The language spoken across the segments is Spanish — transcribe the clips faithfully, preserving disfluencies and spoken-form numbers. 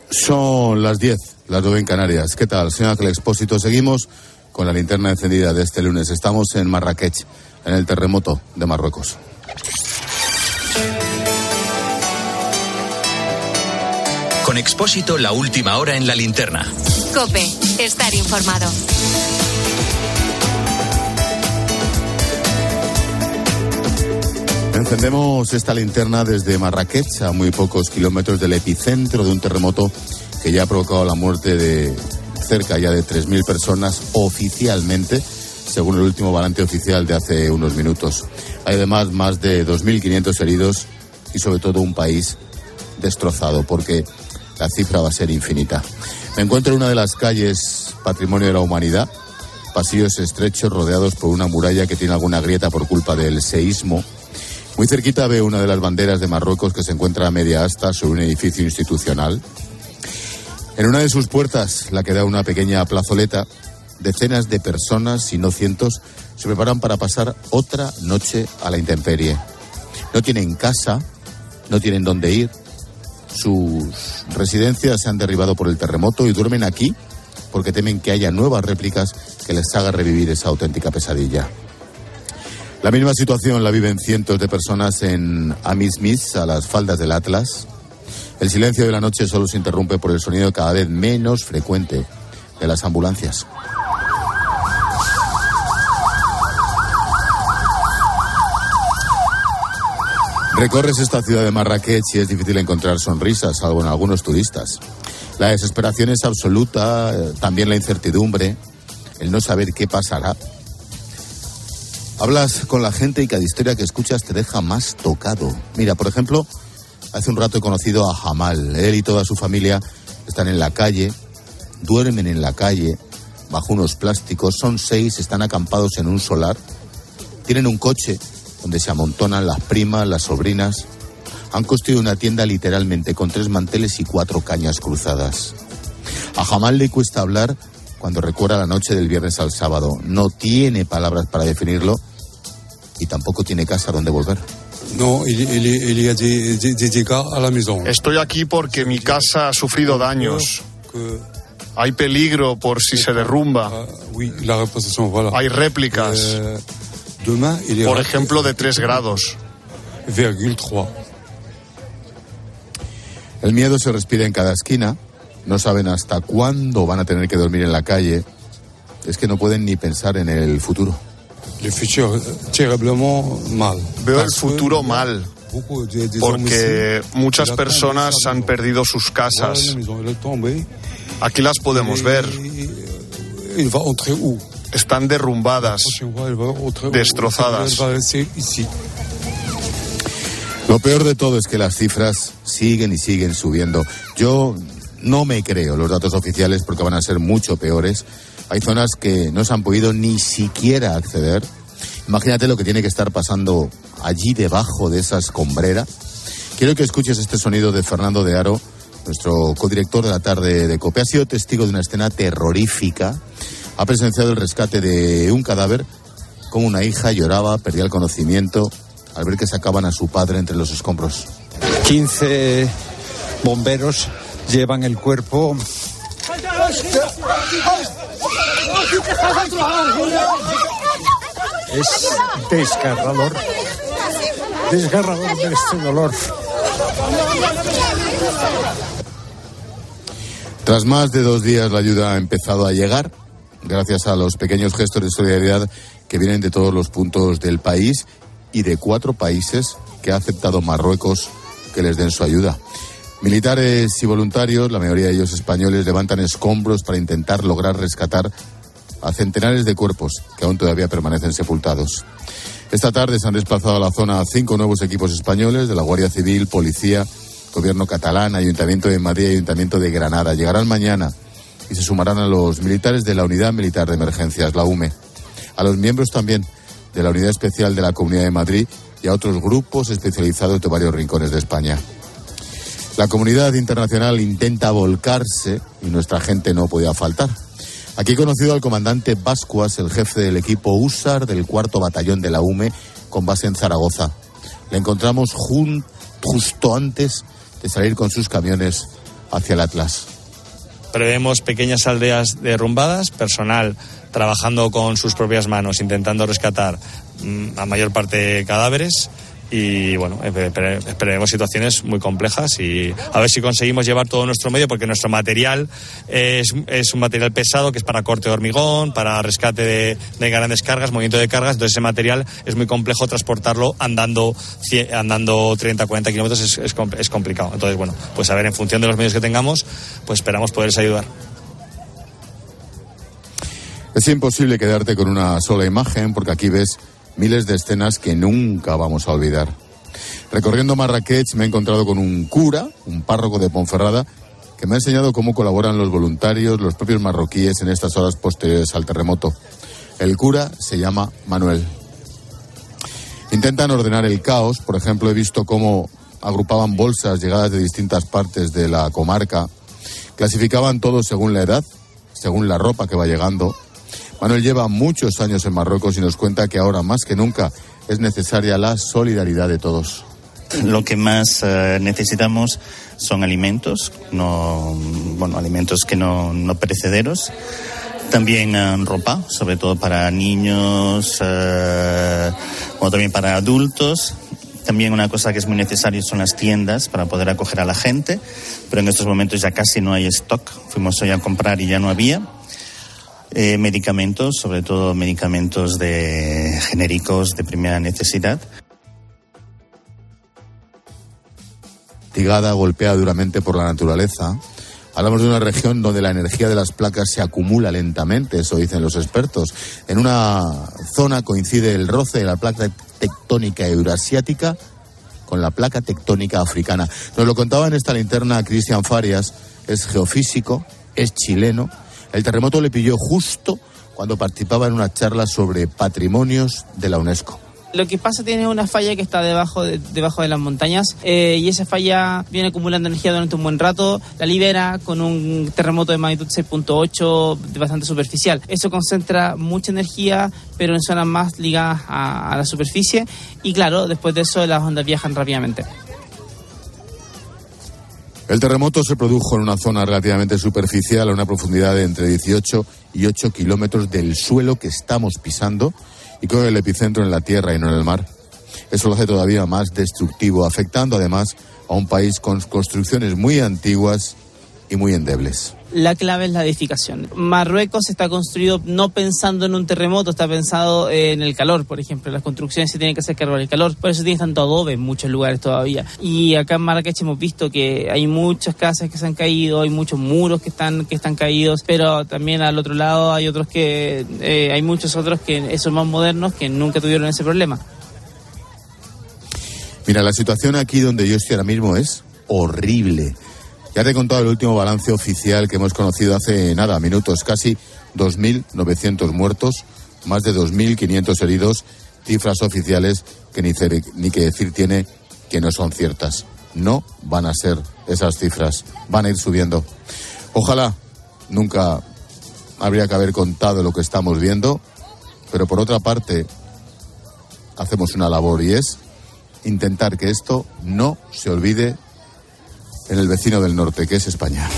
Son las diez, las nueve en Canarias. ¿Qué tal, señor Ángel Expósito? Seguimos con la linterna encendida de este lunes. Estamos en Marrakech, en el terremoto de Marruecos. Con Expósito, la última hora en la linterna. COPE, estar informado. Encendemos esta linterna desde Marrakech, a muy pocos kilómetros del epicentro de un terremoto que ya ha provocado la muerte de cerca ya de tres mil personas oficialmente, según el último balance oficial de hace unos minutos. Hay además más de dos mil quinientos heridos y sobre todo un país destrozado, porque la cifra va a ser infinita. Me encuentro en una de las calles Patrimonio de la Humanidad, pasillos estrechos rodeados por una muralla que tiene alguna grieta por culpa del seísmo. Muy cerquita veo una de las banderas de Marruecos que se encuentra a media asta sobre un edificio institucional. En una de sus puertas, la que da una pequeña plazoleta, decenas de personas, si no cientos, se preparan para pasar otra noche a la intemperie. No tienen casa, no tienen dónde ir. Sus residencias se han derribado por el terremoto y duermen aquí porque temen que haya nuevas réplicas que les haga revivir esa auténtica pesadilla. La misma situación la viven cientos de personas en Amismis, a las faldas del Atlas. El silencio de la noche solo se interrumpe por el sonido cada vez menos frecuente de las ambulancias. Recorres esta ciudad de Marrakech y es difícil encontrar sonrisas, salvo en algunos turistas. La desesperación es absoluta, también la incertidumbre, el no saber qué pasará. Hablas con la gente y cada historia que escuchas te deja más tocado. Mira, por ejemplo, hace un rato he conocido a Jamal. Él y toda su familia están en la calle, duermen en la calle, bajo unos plásticos. Son seis, están acampados en un solar. Tienen un coche donde se amontonan las primas, las sobrinas. Han construido una tienda literalmente con tres manteles y cuatro cañas cruzadas. A Jamal le cuesta hablar cuando recuerda la noche del viernes al sábado. No tiene palabras para definirlo y tampoco tiene casa donde volver. No, il, il, il y a des, des, des dégâts à la maison. Estoy aquí porque mi casa ha sufrido daños. Hay peligro por si se derrumba. Hay réplicas. Por ejemplo, de tres grados. El miedo se respira en cada esquina. No saben hasta cuándo van a tener que dormir en la calle. Es que no pueden ni pensar en el futuro. Veo el futuro mal, porque muchas personas han perdido sus casas. Aquí las podemos ver. Están derrumbadas, destrozadas. Lo peor de todo es que las cifras siguen y siguen subiendo. Yo no me creo los datos oficiales porque van a ser mucho peores. Hay zonas que no se han podido ni siquiera acceder. Imagínate lo que tiene que estar pasando allí debajo de esa escombrera. Quiero que escuches este sonido de Fernando de Haro, nuestro codirector de la tarde de COPE. Ha sido testigo de una escena terrorífica. Ha presenciado el rescate de un cadáver, como una hija lloraba, perdía el conocimiento al ver que sacaban a su padre entre los escombros. quince bomberos llevan el cuerpo. Es desgarrador, desgarrador de este dolor. Tras más de dos días la ayuda ha empezado a llegar, gracias a los pequeños gestos de solidaridad que vienen de todos los puntos del país y de cuatro países que ha aceptado Marruecos que les den su ayuda. Militares y voluntarios, la mayoría de ellos españoles, levantan escombros para intentar lograr rescatar a centenares de cuerpos que aún todavía permanecen sepultados. Esta tarde se han desplazado a la zona cinco nuevos equipos españoles de la Guardia Civil, Policía, Gobierno catalán, Ayuntamiento de Madrid y Ayuntamiento de Granada. Llegarán mañana y se sumarán a los militares de la Unidad Militar de Emergencias, la U M E, a los miembros también de la Unidad Especial de la Comunidad de Madrid y a otros grupos especializados de varios rincones de España. La comunidad internacional intenta volcarse y nuestra gente no podía faltar. Aquí he conocido al comandante Bascuas, el jefe del equipo húsar del cuarto batallón de la U M E, con base en Zaragoza. Le encontramos jun, justo antes de salir con sus camiones hacia el Atlas. Prevemos pequeñas aldeas derrumbadas, personal trabajando con sus propias manos, intentando rescatar mmm, la mayor parte cadáveres. Y bueno, esperemos situaciones muy complejas y a ver si conseguimos llevar todo nuestro medio, porque nuestro material es, es un material pesado que es para corte de hormigón, para rescate de, de grandes cargas, movimiento de cargas. Entonces ese material es muy complejo transportarlo andando andando treinta, cuarenta kilómetros, es, es, es complicado. Entonces bueno, pues a ver, en función de los medios que tengamos, pues esperamos poderles ayudar. Es imposible quedarte con una sola imagen, porque aquí ves miles de escenas que nunca vamos a olvidar. Recorriendo Marrakech me he encontrado con un cura, un párroco de Ponferrada, que me ha enseñado cómo colaboran los voluntarios, los propios marroquíes en estas horas posteriores al terremoto. El cura se llama Manuel. Intentan ordenar el caos. Por ejemplo, he visto cómo agrupaban bolsas llegadas de distintas partes de la comarca. Clasificaban todo según la edad, según la ropa que va llegando. Manuel lleva muchos años en Marruecos y nos cuenta que ahora más que nunca es necesaria la solidaridad de todos. Lo que más uh, necesitamos son alimentos, no, bueno, alimentos que no, no perecederos. También uh, ropa, sobre todo para niños, uh, o también para adultos. También una cosa que es muy necesaria son las tiendas para poder acoger a la gente, pero en estos momentos ya casi no hay stock. Fuimos hoy a comprar y ya no había. Eh, medicamentos, sobre todo medicamentos de genéricos de primera necesidad. Tigada, golpeada duramente por la naturaleza. Hablamos de una región donde la energía de las placas se acumula lentamente, eso dicen los expertos. En una zona coincide el roce de la placa tectónica eurasiática con la placa tectónica africana. Nos lo contaba en esta linterna Cristian Farias, es geofísico, es chileno. El terremoto le pilló justo cuando participaba en una charla sobre patrimonios de la UNESCO. Lo que pasa tiene una falla que está debajo de, debajo de las montañas eh, y esa falla viene acumulando energía durante un buen rato, la libera con un terremoto de magnitud seis punto ocho bastante superficial. Eso concentra mucha energía, pero en zonas más ligadas a, a la superficie y claro, después de eso las ondas viajan rápidamente. El terremoto se produjo en una zona relativamente superficial, a una profundidad de entre dieciocho y ocho kilómetros del suelo que estamos pisando y con el epicentro en la tierra y no en el mar. Eso lo hace todavía más destructivo, afectando además a un país con construcciones muy antiguas y muy endebles. La clave es la edificación. Marruecos está construido no pensando en un terremoto, está pensado en el calor, por ejemplo. Las construcciones se tienen que hacer cargo del calor, por eso tiene tanto adobe en muchos lugares todavía. Y acá en Marrakech hemos visto que hay muchas casas que se han caído, hay muchos muros que están que están caídos, pero también al otro lado hay otros que eh, hay muchos otros que son más modernos que nunca tuvieron ese problema. Mira, la situación aquí donde yo estoy ahora mismo es horrible. Ya te he contado el último balance oficial que hemos conocido hace nada, minutos, casi dos mil novecientos muertos, más de dos mil quinientos heridos, cifras oficiales que ni, ni que decir tiene que no son ciertas. No van a ser esas cifras, van a ir subiendo. Ojalá nunca habría que haber contado lo que estamos viendo, pero por otra parte hacemos una labor y es intentar que esto no se olvide en el vecino del norte, que es España.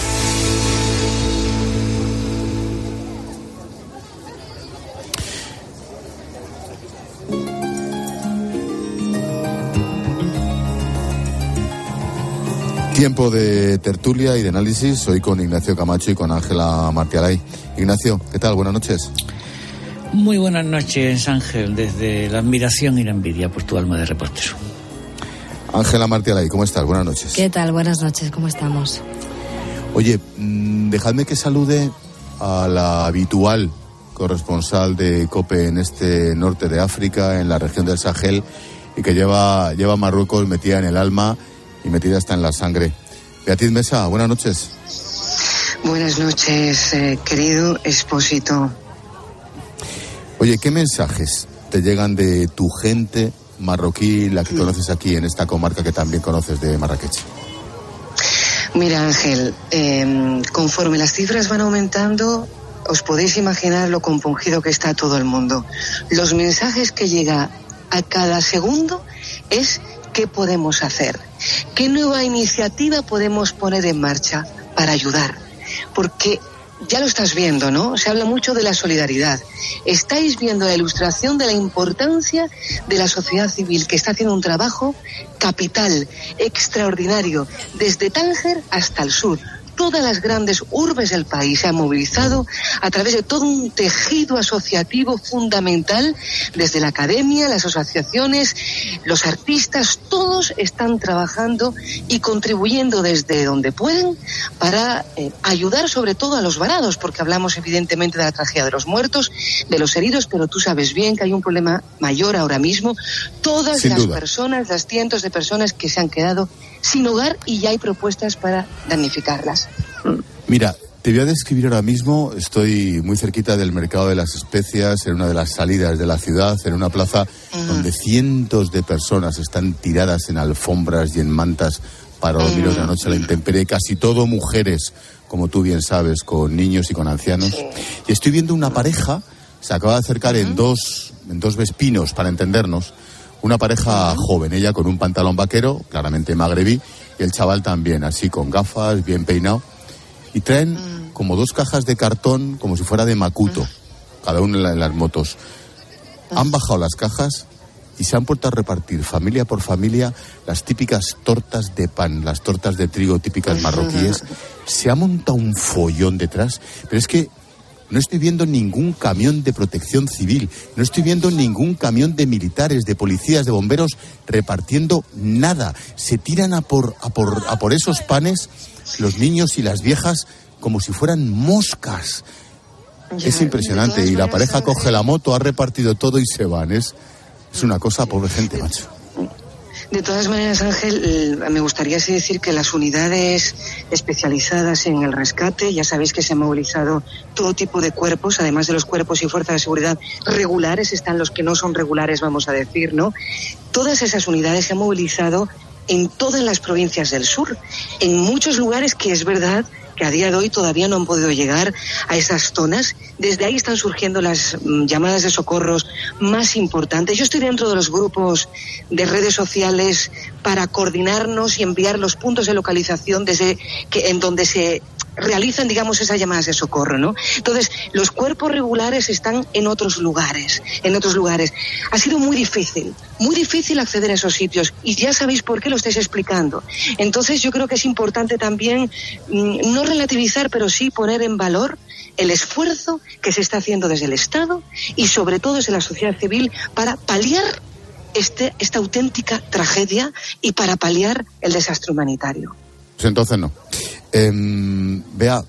Tiempo de tertulia y de análisis, hoy con Ignacio Camacho y con Ángela Martialay. Ignacio, ¿qué tal? Buenas noches. Muy buenas noches, Ángel, desde la admiración y la envidia por tu alma de reportero. Ángela Martialay, ¿cómo estás? Buenas noches. ¿Qué tal? Buenas noches, ¿cómo estamos? Oye, mmm, dejadme que salude a la habitual corresponsal de COPE en este norte de África, en la región del Sahel, y que lleva, lleva Marruecos metida en el alma y metida hasta en la sangre. Beatriz Mesa, buenas noches. Buenas noches, eh, querido Expósito. Oye, ¿qué mensajes te llegan de tu gente marroquí, la que conoces aquí en esta comarca que también conoces de Marrakech? Mira, Ángel, eh, conforme las cifras van aumentando, os podéis imaginar lo compungido que está todo el mundo. Los mensajes que llega a cada segundo es ¿qué podemos hacer? ¿Qué nueva iniciativa podemos poner en marcha para ayudar. Porque ya lo estás viendo, ¿no? Se habla mucho de la solidaridad. Estáis viendo la ilustración de la importancia de la sociedad civil, que está haciendo un trabajo capital, extraordinario, desde Tánger hasta el sur. Todas las grandes urbes del país se han movilizado a través de todo un tejido asociativo fundamental, desde la academia, las asociaciones, los artistas, todos están trabajando y contribuyendo desde donde pueden para eh, ayudar sobre todo a los varados, porque hablamos evidentemente de la tragedia de los muertos, de los heridos, pero tú sabes bien que hay un problema mayor ahora mismo. Todas Sin las duda. personas, las cientos de personas que se han quedado sin hogar y ya hay propuestas para damnificarlas. Mira, te voy a describir ahora mismo, estoy muy cerquita del mercado de las especias, en una de las salidas de la ciudad, en una plaza uh-huh. donde cientos de personas están tiradas en alfombras y en mantas para dormir uh-huh. otra noche a la intemperie, casi todo mujeres, como tú bien sabes, con niños y con ancianos. Sí. Y estoy viendo una pareja, se acaba de acercar uh-huh. en dos, en dos vespinos, para entendernos, una pareja uh-huh. joven, ella con un pantalón vaquero, claramente magrebí, y el chaval también, así con gafas, bien peinado. Y traen mm. como dos cajas de cartón, como si fuera de Macuto, mm. cada uno en, la, en las motos. Mm. Han bajado las cajas y se han puesto a repartir, familia por familia, las típicas tortas de pan, las tortas de trigo típicas marroquíes. Se ha montado un follón detrás, pero es que no estoy viendo ningún camión de protección civil, no estoy viendo ningún camión de militares, de policías, de bomberos repartiendo nada. Se tiran a por, a por, a por esos panes los niños y las viejas como si fueran moscas. Ya, es impresionante. Y la pareja coge la moto, ha repartido todo y se van. Es, es una cosa, pobre gente, macho. De todas maneras, Ángel, me gustaría así decir que las unidades especializadas en el rescate, ya sabéis que se han movilizado todo tipo de cuerpos, además de los cuerpos y fuerzas de seguridad regulares, están los que no son regulares, vamos a decir, ¿no? Todas esas unidades se han movilizado en todas las provincias del sur, en muchos lugares que es verdad que a día de hoy todavía no han podido llegar a esas zonas. Desde ahí están surgiendo las mm, llamadas de socorros más importantes. Yo estoy dentro de los grupos de redes sociales para coordinarnos y enviar los puntos de localización desde que en donde se realizan, digamos, esas llamadas de socorro, ¿no? Entonces, los cuerpos regulares están en otros lugares, en otros lugares. Ha sido muy difícil, muy difícil acceder a esos sitios y ya sabéis por qué lo estáis explicando. Entonces, yo creo que es importante también mmm, no relativizar, pero sí poner en valor el esfuerzo que se está haciendo desde el Estado y sobre todo desde la sociedad civil para paliar este, esta auténtica tragedia y para paliar el desastre humanitario. Pues entonces no. Eh, vea,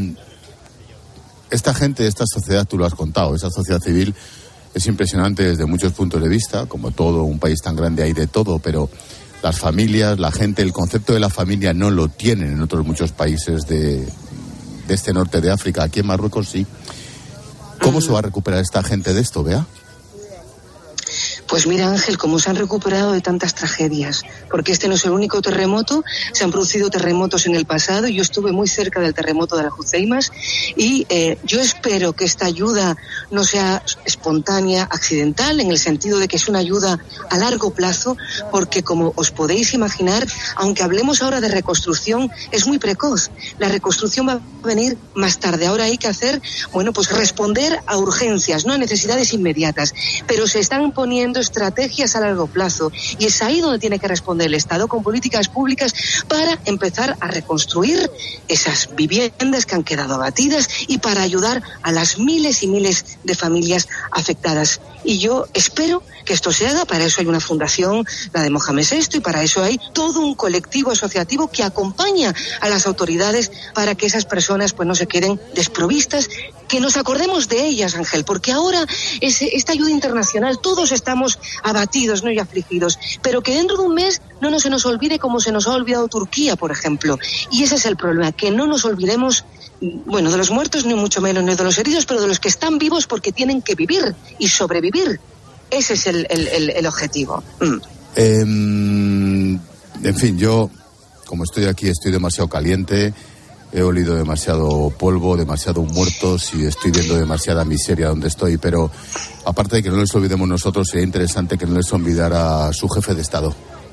esta gente, esta sociedad, tú lo has contado, esa sociedad civil es impresionante desde muchos puntos de vista, como todo un país tan grande hay de todo, pero las familias, la gente, el concepto de la familia no lo tienen en otros muchos países de, de este norte de África. Aquí en Marruecos sí. ¿Cómo se va a recuperar esta gente de esto, Bea? Pues mira, Ángel, cómo se han recuperado de tantas tragedias, porque este no es el único terremoto, se han producido terremotos en el pasado, yo estuve muy cerca del terremoto de las Alhuceimas y eh, yo espero que esta ayuda no sea espontánea, accidental, en el sentido de que es una ayuda a largo plazo, porque como os podéis imaginar, aunque hablemos ahora de reconstrucción, es muy precoz, la reconstrucción va a venir más tarde, ahora hay que hacer, bueno, pues responder a urgencias, no a necesidades inmediatas, pero se están poniendo estrategias a largo plazo y es ahí donde tiene que responder el Estado con políticas públicas para empezar a reconstruir esas viviendas que han quedado abatidas y para ayudar a las miles y miles de familias afectadas. Y yo espero que esto se haga, para eso hay una fundación, la de Mohamed sexto, y para eso hay todo un colectivo asociativo que acompaña a las autoridades para que esas personas pues no se queden desprovistas, que nos acordemos de ellas, Ángel, porque ahora es, esta ayuda internacional, todos estamos abatidos, ¿no?, y afligidos, pero que dentro de un mes no nos se nos olvide como se nos ha olvidado Turquía, por ejemplo, y ese es el problema, que no nos olvidemos, bueno, de los muertos, ni mucho menos, ni de los heridos, pero de los que están vivos porque tienen que vivir y sobrevivir. Ese es el, el, el, el objetivo. Mm. Eh, en fin, yo, como estoy aquí, estoy demasiado caliente, he olido demasiado polvo, demasiado muertos y estoy viendo demasiada miseria donde estoy, pero aparte de que no les olvidemos nosotros, sería interesante que no les olvidara su jefe de Estado.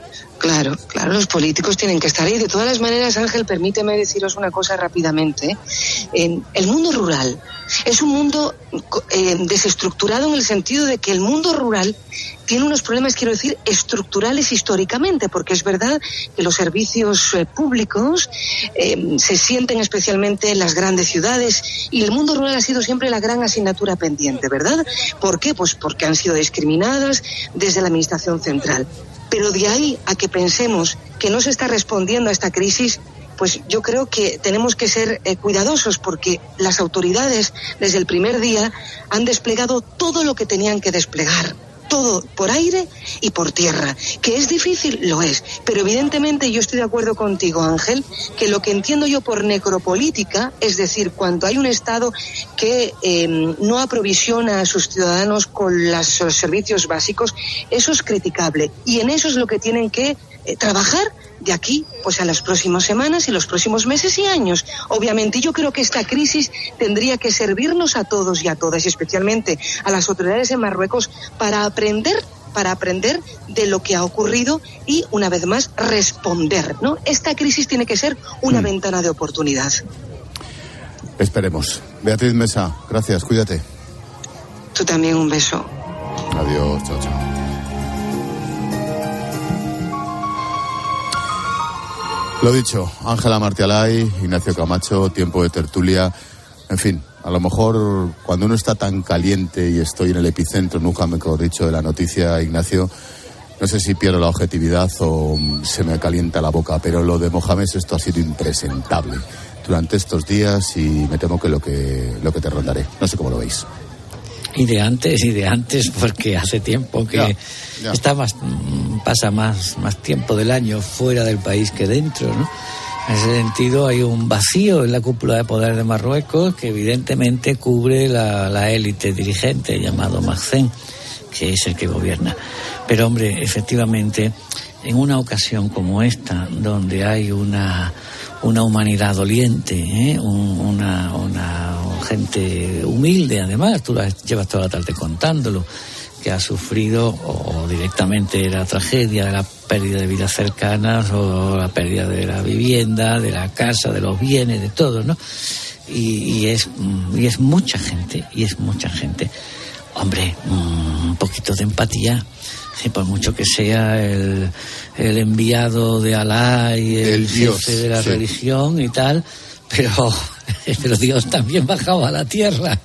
Claro, claro, los políticos tienen que estar ahí. De todas las maneras, Ángel, permíteme deciros una cosa rápidamente. ¿eh? El mundo rural es un mundo eh, desestructurado en el sentido de que el mundo rural tiene unos problemas, quiero decir, estructurales históricamente, porque es verdad que los servicios eh, públicos eh, se sienten especialmente en las grandes ciudades, y el mundo rural ha sido siempre la gran asignatura pendiente, ¿verdad? ¿Por qué? Pues porque han sido discriminadas desde la administración central. Pero de ahí a que pensemos que no se está respondiendo a esta crisis, pues yo creo que tenemos que ser eh, cuidadosos, porque las autoridades desde el primer día han desplegado todo lo que tenían que desplegar. Todo por aire y por tierra. ¿Que es difícil? Lo es. Pero evidentemente yo estoy de acuerdo contigo, Ángel, que lo que entiendo yo por necropolítica, es decir, cuando hay un Estado que eh, no aprovisiona a sus ciudadanos con los, los servicios básicos, eso es criticable. Y en eso es lo que tienen que eh, trabajar de aquí pues a las próximas semanas y los próximos meses y años. Obviamente yo creo que esta crisis tendría que servirnos a todos y a todas, y especialmente a las autoridades en Marruecos, para aprender para aprender de lo que ha ocurrido y, una vez más, responder, ¿no? Esta crisis tiene que ser una mm. ventana de oportunidad. Esperemos. Beatriz Mesa, gracias, cuídate. Tú también, un beso. Adiós, chao, chao. Lo dicho, Ángela Martialay, Ignacio Camacho, tiempo de tertulia, en fin, a lo mejor cuando uno está tan caliente y estoy en el epicentro, nunca mejor dicho, de la noticia, Ignacio, no sé si pierdo la objetividad o se me calienta la boca, pero lo de Mohamed, esto ha sido impresentable durante estos días y me temo que lo que, lo que te rondaré, no sé cómo lo veis. Y de antes, y de antes, porque hace tiempo que ya, ya. está más, pasa más, más tiempo del año fuera del país que dentro, ¿no? En ese sentido hay un vacío en la cúpula de poder de Marruecos que evidentemente cubre la, la élite dirigente llamado Mazen, que es el que gobierna. Pero hombre, efectivamente, en una ocasión como esta, donde hay una una humanidad doliente, ¿eh? Un, una, una gente humilde, además, tú la llevas toda la tarde contándolo, que ha sufrido o directamente la tragedia de la pérdida de vidas cercanas o la pérdida de la vivienda, de la casa, de los bienes, de todo, ¿no? Y, y es y es mucha gente, y es mucha gente. Hombre, un poquito de empatía. Sí, por mucho que sea el, el enviado de Alá y el, el Dios, jefe de la sí. religión y tal, pero, pero Dios también bajaba a la tierra.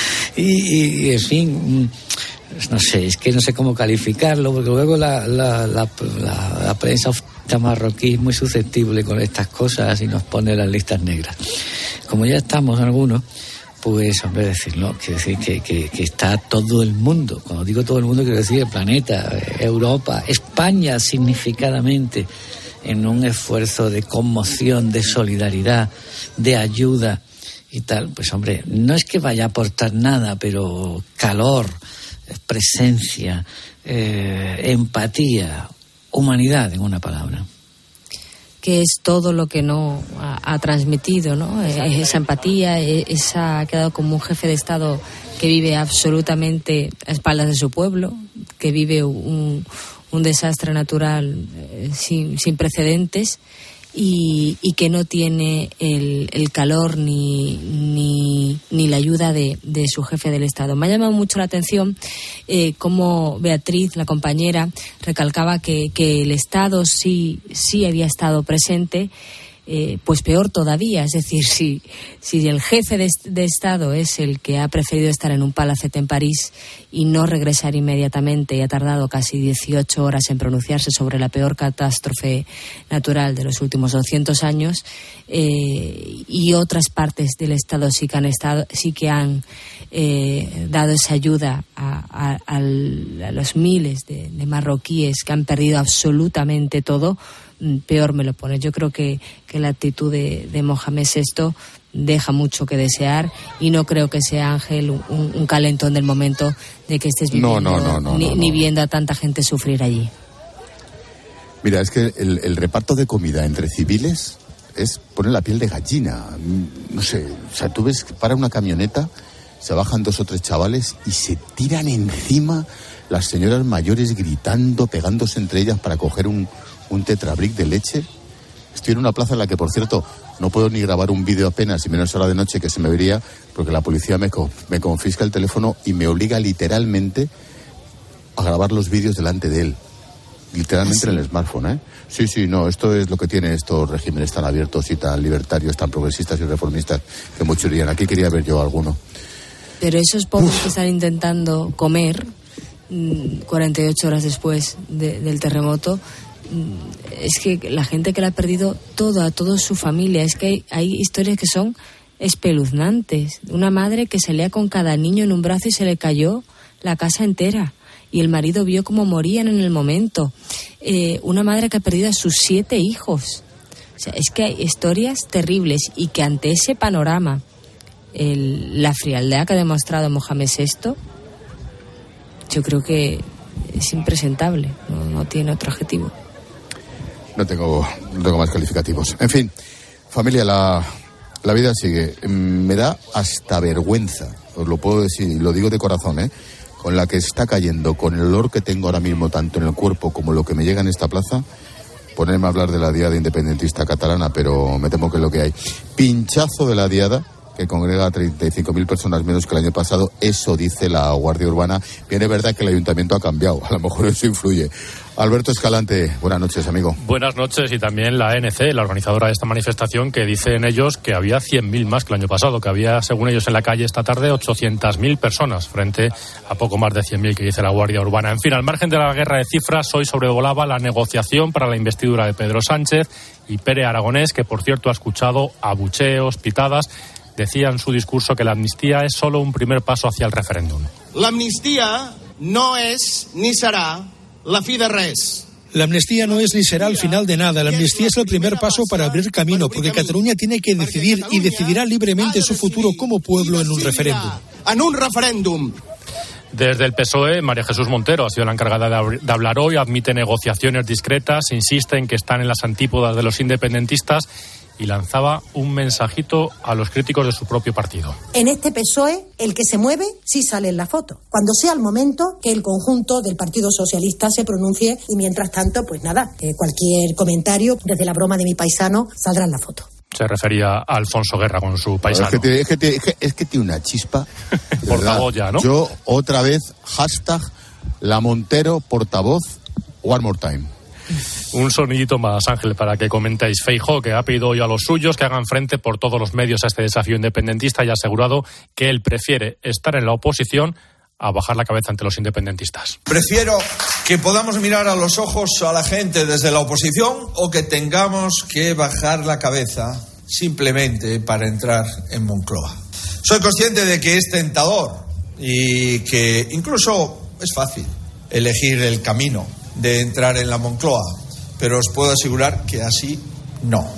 Y, y, en fin, no sé, es que no sé cómo calificarlo, porque luego la, la, la, la, la prensa marroquí es muy susceptible con estas cosas y nos pone las listas negras. Como ya estamos algunos, pues, hombre, decirlo, quiero decir que, que, que está todo el mundo, cuando digo todo el mundo quiero decir el planeta, Europa, España significadamente, en un esfuerzo de conmoción, de solidaridad, de ayuda y tal. Pues, hombre, no es que vaya a aportar nada, pero calor, presencia, eh, empatía, humanidad, en una palabra. Que es todo lo que no ha, ha transmitido, ¿no? Esa empatía, esa, ha quedado como un jefe de Estado que vive absolutamente a espaldas de su pueblo, que vive un, un desastre natural eh, sin, sin precedentes y, y que no tiene el, el calor ni, ni, ni la ayuda de, de su jefe del Estado. Me ha llamado mucho la atención eh, cómo Beatriz, la compañera, recalcaba que, que el Estado sí, sí había estado presente. Eh, pues peor todavía, es decir, si, si el jefe de, de Estado es el que ha preferido estar en un palacete en París y no regresar inmediatamente y ha tardado casi dieciocho horas en pronunciarse sobre la peor catástrofe natural de los últimos doscientos años, eh, y otras partes del Estado sí que han, estado, sí que han eh, dado esa ayuda a, a, a, a los miles de, de marroquíes que han perdido absolutamente todo, peor me lo pone. Yo creo que, que la actitud de, de Mohamed sexto deja mucho que desear y no creo que sea, Ángel, un, un calentón del momento de que estés viviendo, no, no, no, no, ni, no, no. ni viendo a tanta gente sufrir allí. Mira, es que el, el reparto de comida entre civiles es poner la piel de gallina. No sé, o sea, tú ves, para una camioneta se bajan dos o tres chavales y se tiran encima las señoras mayores gritando, pegándose entre ellas para coger un, un tetrabric de leche. Estoy en una plaza en la que, por cierto, no puedo ni grabar un vídeo apenas, y menos hora de noche que se me vería, porque la policía me, me confisca el teléfono y me obliga literalmente a grabar los vídeos delante de él. Literalmente ¿Ah, sí? En el smartphone, ¿eh? Sí, sí, no, esto es lo que tienen estos regímenes tan abiertos y tan libertarios, tan progresistas y reformistas que muchos dirían. Aquí quería ver yo alguno. Pero esos pobres Uf. que están intentando comer cuarenta y ocho horas después de, del terremoto, es que la gente que la ha perdido todo, a toda su familia, es que hay, hay historias que son espeluznantes. Una madre que salía con cada niño en un brazo y se le cayó la casa entera y el marido vio cómo morían en el momento. Eh, una madre que ha perdido a sus siete hijos. O sea, es que hay historias terribles y que ante ese panorama, el, la frialdad que ha demostrado Mohamed sexto, yo creo que es impresentable, no, no tiene otro adjetivo. No tengo, no tengo más calificativos. En fin, familia, la, la vida sigue. Me da hasta vergüenza, os lo puedo decir, y lo digo de corazón, ¿eh? Con la que está cayendo, con el olor que tengo ahora mismo, tanto en el cuerpo como lo que me llega en esta plaza, ponerme a hablar de la diada independentista catalana, pero me temo que es lo que hay. Pinchazo de la diada, que congrega a treinta y cinco mil personas menos que el año pasado, eso dice la Guardia Urbana. Bien, es verdad que el ayuntamiento ha cambiado, a lo mejor eso influye. Alberto Escalante, buenas noches, amigo. Buenas noches, y también la A N C, la organizadora de esta manifestación, que dicen ellos que había cien mil más que el año pasado, que había, según ellos, en la calle esta tarde ochocientas mil personas, frente a poco más de cien mil que dice la Guardia Urbana. En fin, al margen de la guerra de cifras, hoy sobrevolaba la negociación para la investidura de Pedro Sánchez, y Pere Aragonés, que por cierto ha escuchado abucheos, pitadas, decía en su discurso que la amnistía es solo un primer paso hacia el referéndum. La amnistía no es ni será la fi de res. La amnistía no es ni será el final de nada. La amnistía es el primer paso para abrir camino, porque Cataluña tiene que decidir y decidirá libremente su futuro como pueblo en un referéndum. En un referéndum. Desde el P S O E, María Jesús Montero ha sido la encargada de hablar hoy, admite negociaciones discretas, insiste en que están en las antípodas de los independentistas y lanzaba un mensajito a los críticos de su propio partido. En este P S O E, el que se mueve sí sale en la foto. Cuando sea el momento que el conjunto del Partido Socialista se pronuncie, y mientras tanto, pues nada, eh, cualquier comentario, desde la broma de mi paisano, saldrá en la foto. Se refería a Alfonso Guerra con su paisano. Es que tiene, es que tiene, es que, es que tiene una chispa. Portavoz ya, ¿no? Yo, otra vez, hashtag La Montero, portavoz, one more time. Un sonidito más, Ángel, para que comentéis. Feijóo, que ha pedido hoy a los suyos que hagan frente por todos los medios a este desafío independentista, y ha asegurado que él prefiere estar en la oposición a bajar la cabeza ante los independentistas. Prefiero que podamos mirar a los ojos a la gente desde la oposición, o que tengamos que bajar la cabeza simplemente para entrar en Moncloa. Soy consciente de que es tentador y que incluso es fácil elegir el camino de entrar en la Moncloa, pero os puedo asegurar que así no.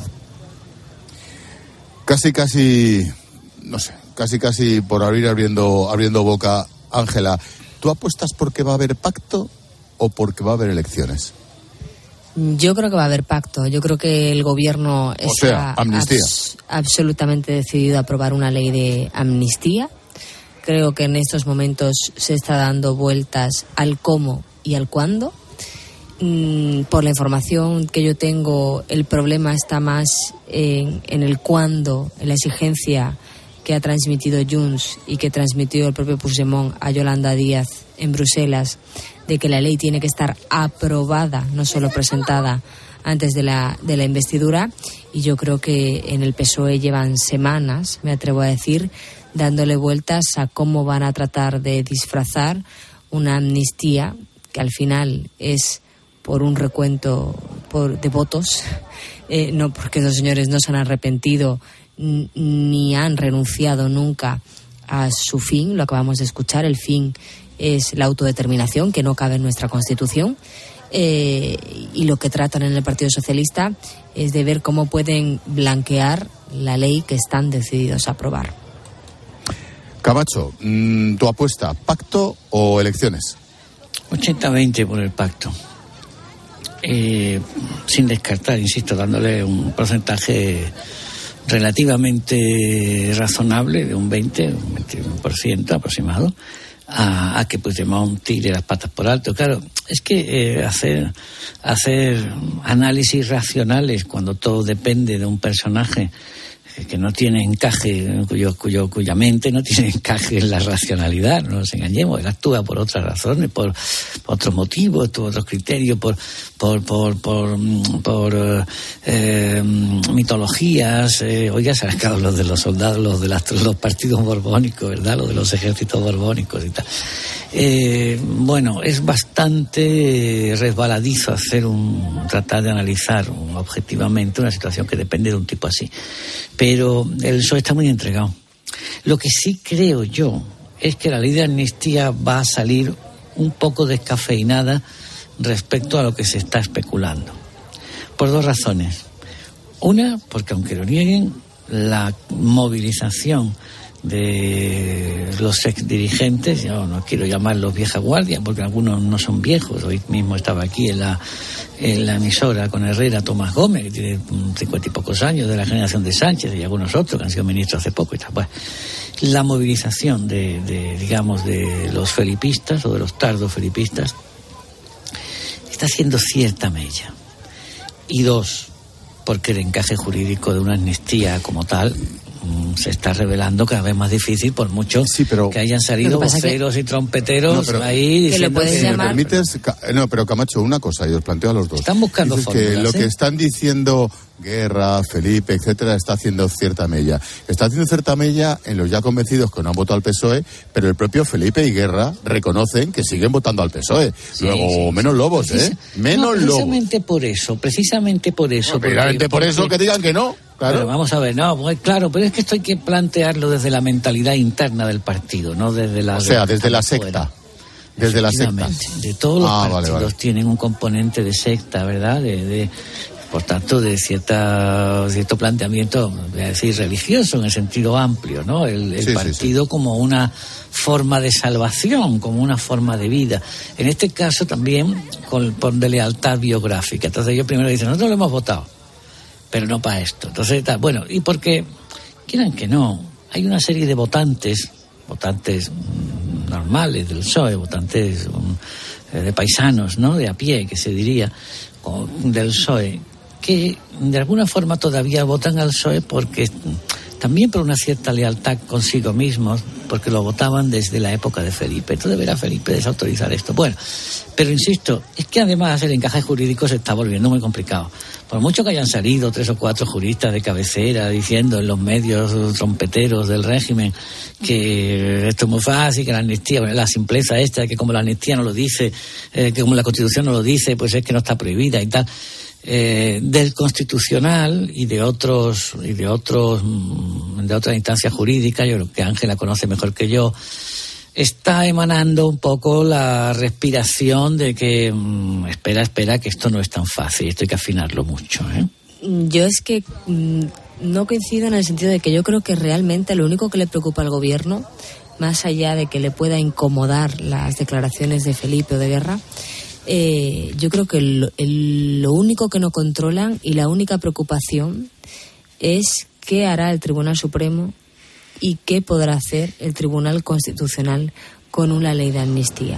Casi, casi, no sé, casi, casi por abrir abriendo, abriendo boca, Ángela, ¿tú apuestas porque va a haber pacto o porque va a haber elecciones? Yo creo que va a haber pacto. Yo creo que el gobierno está o sea, amnistía. abs- absolutamente decidido a aprobar una ley de amnistía. Creo que en estos momentos se está dando vueltas al cómo y al cuándo. Por la información que yo tengo, el problema está más en, en el cuándo, en la exigencia que ha transmitido Junts y que transmitió el propio Puigdemont a Yolanda Díaz en Bruselas, de que la ley tiene que estar aprobada, no solo presentada, antes de la, de la investidura. Y yo creo que en el P S O E llevan semanas, me atrevo a decir, dándole vueltas a cómo van a tratar de disfrazar una amnistía que al final es por un recuento por, de votos, eh, no porque esos señores no se han arrepentido n- ni han renunciado nunca a su fin. Lo acabamos de escuchar, el fin es la autodeterminación, que no cabe en nuestra Constitución, eh, y lo que tratan en el Partido Socialista es de ver cómo pueden blanquear la ley que están decididos a aprobar. Camacho, ¿tu apuesta, pacto o elecciones? ochenta veinte por el pacto. Eh, sin descartar, insisto, dándole un porcentaje relativamente razonable, de un veinte, un veintiuno por ciento aproximado, a, a que Puigdemont tire las patas por alto. Claro, es que eh, hacer, hacer análisis racionales cuando todo depende de un personaje que no tiene encaje, cuyo, cuyo, cuya mente no tiene encaje en la racionalidad, no nos engañemos, él actúa por otras razones, por, por otros motivos, por otros criterios, por por por por, por eh, mitologías. Eh, oiga, se han sacado los de los soldados, los de las, los partidos borbónicos, ¿verdad? Los de los ejércitos borbónicos y tal. Eh, bueno, es bastante resbaladizo hacer un tratar de analizar un, objetivamente una situación que depende de un tipo así. Pero el P S O E está muy entregado. Lo que sí creo yo es que la ley de amnistía va a salir un poco descafeinada respecto a lo que se está especulando. Por dos razones. Una, porque aunque lo nieguen, la movilización de los ex dirigentes, yo no quiero llamarlos vieja guardia porque algunos no son viejos. Hoy mismo estaba aquí en la, en la emisora con Herrera Tomás Gómez, que tiene cincuenta y pocos años, de la generación de Sánchez, y algunos otros que han sido ministros hace poco y tal. Pues, la movilización de, de digamos de los felipistas o de los tardos felipistas está haciendo cierta mella. Y dos, porque el encaje jurídico de una amnistía como tal se está revelando cada vez más difícil, por mucho sí, pero, que hayan salido voceros que... y trompeteros no, pero, ahí que lo puedes que llamar. ¿Me permites? No, pero Camacho, una cosa, y os planteo a los dos. Están buscando Dices fórmulas, que lo ¿eh? que están diciendo Guerra, Felipe, etcétera, está haciendo cierta mella. Está haciendo cierta mella en los ya convencidos que no han votado al P S O E, pero el propio Felipe y Guerra reconocen que siguen votando al P S O E. Sí, Luego, sí, menos lobos, Precisa... ¿eh? Menos no, precisamente lobos. Precisamente por eso, precisamente por eso. No, precisamente por eso que digan que no. Claro. Pero vamos a ver, no, pues, claro, pero es que esto hay que plantearlo desde la mentalidad interna del partido, no desde la... O sea, desde la secta. Desde la secta. De todos los ah, partidos vale, vale. tienen un componente de secta, ¿verdad? De, de, por tanto, de cierta, cierto planteamiento, voy a decir, religioso en el sentido amplio, ¿no? El, el sí, partido sí, sí. como una forma de salvación, como una forma de vida. En este caso también con, por de lealtad biográfica. Entonces ellos primero dicen, nosotros lo hemos votado, pero no para esto. Entonces, bueno, y porque, quieran que no, hay una serie de votantes, votantes normales del P S O E, votantes um, de paisanos, ¿no?, de a pie, que se diría, o, del P S O E, que de alguna forma todavía votan al P S O E porque también por una cierta lealtad consigo mismos, porque lo votaban desde la época de Felipe. Entonces deberá Felipe desautorizar esto. Bueno, pero insisto, es que además el encaje jurídico se está volviendo muy complicado. Por mucho que hayan salido tres o cuatro juristas de cabecera diciendo en los medios trompeteros del régimen que esto es muy fácil, que la amnistía, la simpleza esta, que como la amnistía no lo dice, eh, que como la Constitución no lo dice, pues es que no está prohibida y tal. Eh, del Constitucional y de otros y de otros de otras instancias jurídicas, yo creo que Ángela conoce mejor que yo, está emanando un poco la respiración de que mmm, espera, espera, que esto no es tan fácil, esto hay que afinarlo mucho, ¿eh? Yo es que mmm, no coincido en el sentido de que yo creo que realmente lo único que le preocupa al gobierno, más allá de que le pueda incomodar las declaraciones de Felipe o de Guerra, Eh, yo creo que el, el, lo único que no controlan y la única preocupación es qué hará el Tribunal Supremo y qué podrá hacer el Tribunal Constitucional con una ley de amnistía.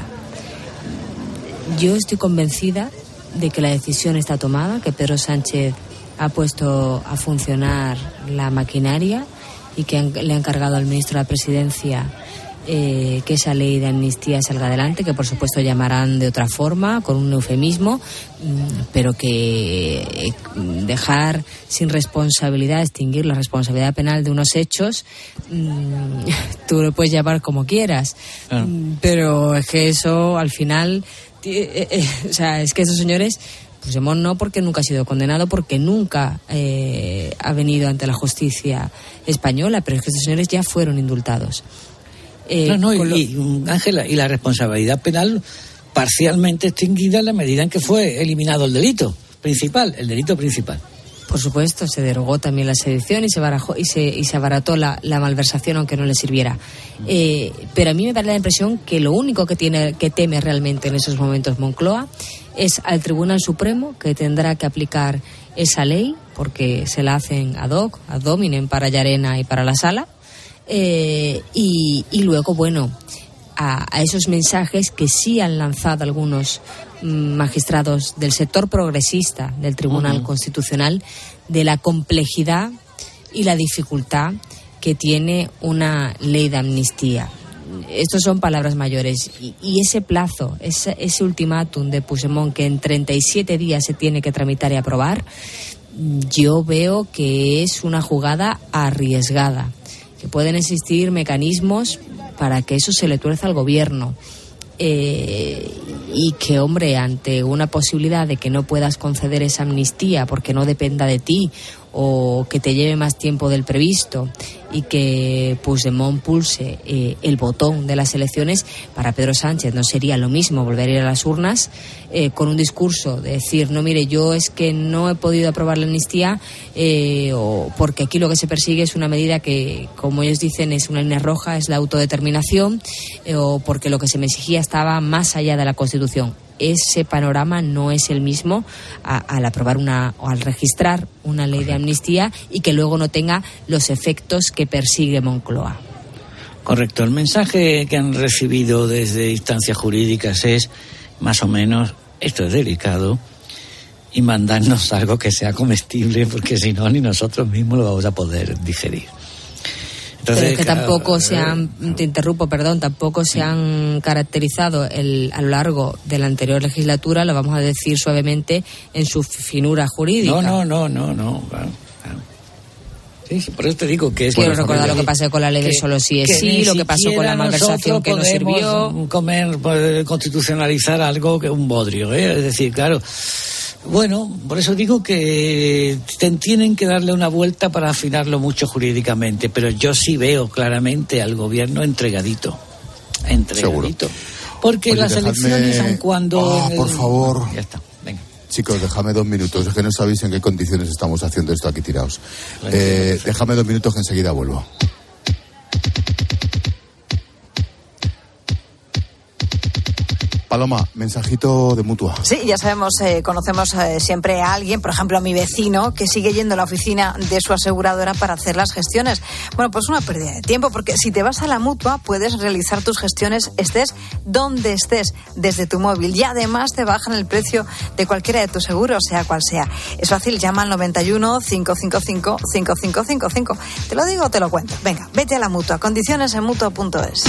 Yo estoy convencida de que la decisión está tomada, que Pedro Sánchez ha puesto a funcionar la maquinaria y que han, le ha encargado al ministro de la Presidencia Eh, que esa ley de amnistía salga adelante, que por supuesto llamarán de otra forma, con un eufemismo, pero que eh, dejar sin responsabilidad, extinguir la responsabilidad penal de unos hechos, mmm, tú lo puedes llamar como quieras, ah. pero es que eso al final, eh, eh, o sea, es que esos señores, Puigdemont no, porque nunca ha sido condenado, porque nunca eh, ha venido ante la justicia española, pero es que estos señores ya fueron indultados. Eh, no, no, y, y, Ángela, y la responsabilidad penal parcialmente extinguida en la medida en que fue eliminado el delito principal, el delito principal. Por supuesto, se derogó también la sedición y se barajó y se, y se abarató la, la malversación, aunque no le sirviera. Eh, pero a mí me da la impresión que lo único que tiene que teme realmente en esos momentos Moncloa es al Tribunal Supremo, que tendrá que aplicar esa ley, porque se la hacen ad hoc, ad hominem para Llarena y para la Sala, eh, y, y luego, bueno, a, a esos mensajes que sí han lanzado algunos magistrados del sector progresista del Tribunal uh-huh. Constitucional, de la complejidad y la dificultad que tiene una ley de amnistía. Estos son palabras mayores. Y, y ese plazo, ese, ese ultimátum de Puigdemont, que en treinta y siete días se tiene que tramitar y aprobar, yo veo que es una jugada arriesgada, que pueden existir mecanismos para que eso se le tuerza al gobierno. Eh, y que, hombre, ante una posibilidad de que no puedas conceder esa amnistía porque no dependa de ti, o que te lleve más tiempo del previsto, y que Puigdemont pulse eh, el botón de las elecciones, para Pedro Sánchez no sería lo mismo volver a ir a las urnas eh, con un discurso de decir, no, mire, yo es que no he podido aprobar la amnistía eh, o porque aquí lo que se persigue es una medida que, como ellos dicen, es una línea roja, es la autodeterminación, eh, o porque lo que se me exigía estaba más allá de la Constitución. Ese panorama no es el mismo a, al aprobar una o al registrar una ley de amnistía y que luego no tenga los efectos que persigue Moncloa. Correcto. El mensaje que han recibido desde instancias jurídicas es más o menos, esto es delicado, y mandarnos algo que sea comestible, porque si no, ni nosotros mismos lo vamos a poder digerir. Entonces, pero es que claro, tampoco se han, te interrumpo, perdón, tampoco se han caracterizado el, a lo largo de la anterior legislatura, lo vamos a decir suavemente, en su finura jurídica. No, no, no, no, no, claro, claro. Sí, por eso te digo que es... Quiero recordar lo que pasó con la ley de solo sí es sí, lo que pasó con la malversación que no sirvió. Comer, poder constitucionalizar algo que un bodrio, ¿eh? Es decir, claro... Bueno, por eso digo que tienen que darle una vuelta para afinarlo mucho jurídicamente, pero yo sí veo claramente al gobierno entregadito, entregadito. Seguro. Porque Oye, las dejadme... elecciones, aun cuando... Ah, por favor. Ya está, venga. Chicos, déjame dos minutos, es que no sabéis en qué condiciones estamos haciendo esto aquí tirados. Eh, déjame dos minutos que enseguida vuelvo. Paloma, mensajito de Mutua. Sí, ya sabemos, eh, conocemos eh, siempre a alguien, por ejemplo a mi vecino, que sigue yendo a la oficina de su aseguradora para hacer las gestiones. Bueno, pues una pérdida de tiempo, porque si te vas a la Mutua puedes realizar tus gestiones estés donde estés, desde tu móvil, y además te bajan el precio de cualquiera de tus seguros, sea cual sea. Es fácil, llama al noventa y uno, cinco cinco cinco, cinco cinco cinco cinco. Te lo digo o te lo cuento. Venga, vete a la Mutua. Condiciones en mutua punto es.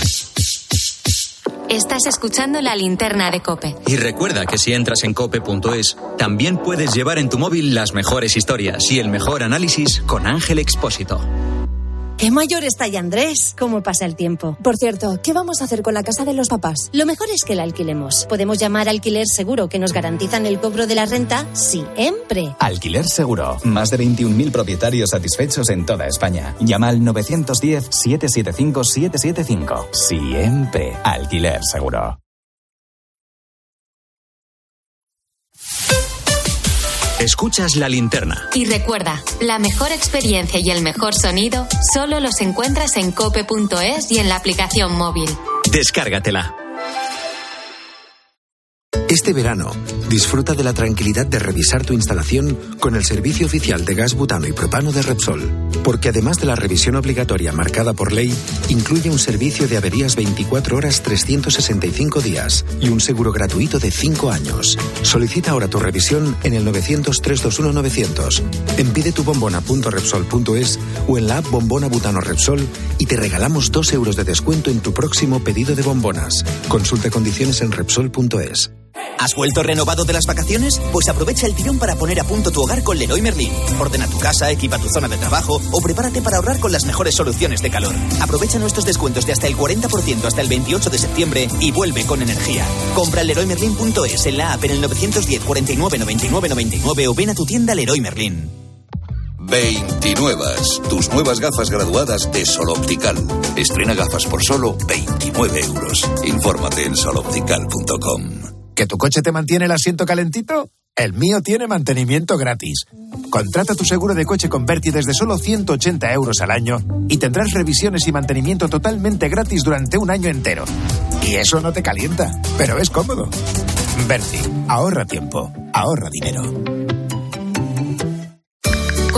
Estás escuchando La Linterna de COPE. Y recuerda que si entras en cope punto es, también puedes llevar en tu móvil las mejores historias y el mejor análisis con Ángel Expósito. ¡Qué mayor está ya Andrés! ¿Cómo pasa el tiempo? Por cierto, ¿qué vamos a hacer con la casa de los papás? Lo mejor es que la alquilemos. Podemos llamar Alquiler Seguro, que nos garantizan el cobro de la renta siempre. Alquiler Seguro. Más de veintiún mil propietarios satisfechos en toda España. Llama al nueve uno cero, siete siete cinco, siete siete cinco. Siempre. Alquiler Seguro. Escuchas La Linterna. Y recuerda, la mejor experiencia y el mejor sonido solo los encuentras en cope punto es y en la aplicación móvil. Descárgatela. Este verano, disfruta de la tranquilidad de revisar tu instalación con el servicio oficial de gas butano y propano de Repsol. Porque además de la revisión obligatoria marcada por ley, incluye un servicio de averías veinticuatro horas trescientos sesenta y cinco días y un seguro gratuito de cinco años. Solicita ahora tu revisión en el novecientos, trescientos veintiuno, novecientos. En pide tu bombona punto repsol punto es o en la app Bombona Butano Repsol y te regalamos dos euros de descuento en tu próximo pedido de bombonas. Consulta condiciones en repsol punto es. ¿Has vuelto renovado de las vacaciones? Pues aprovecha el tirón para poner a punto tu hogar con Leroy Merlin. Ordena tu casa, equipa tu zona de trabajo o prepárate para ahorrar con las mejores soluciones de calor. Aprovecha nuestros descuentos de hasta el cuarenta por ciento hasta el veintiocho de septiembre y vuelve con energía. Compra en leroy merlin punto es, en la app, en el novecientos diez, cuarenta y nueve, noventa y nueve, noventa y nueve o ven a tu tienda Leroy Merlin. veintinuevas, tus nuevas gafas graduadas de Sol Optical. Estrena gafas por solo veintinueve euros. Infórmate en sol optical punto com. ¿Que tu coche te mantiene el asiento calentito? El mío tiene mantenimiento gratis. Contrata tu seguro de coche con Berti desde solo ciento ochenta euros al año y tendrás revisiones y mantenimiento totalmente gratis durante un año entero. Y eso no te calienta, pero es cómodo. Berti, ahorra tiempo, ahorra dinero.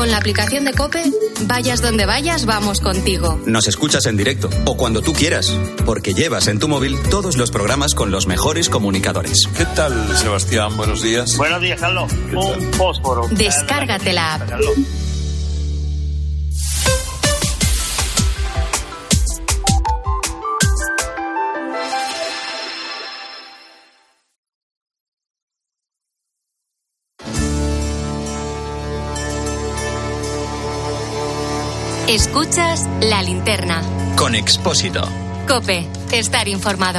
Con la aplicación de COPE, vayas donde vayas, vamos contigo. Nos escuchas en directo o cuando tú quieras, porque llevas en tu móvil todos los programas con los mejores comunicadores. ¿Qué tal, Sebastián? Buenos días. Buenos días, Carlos. Un fósforo. Descárgate la app. Escuchas La Linterna. Con Expósito. COPE. Estar informado.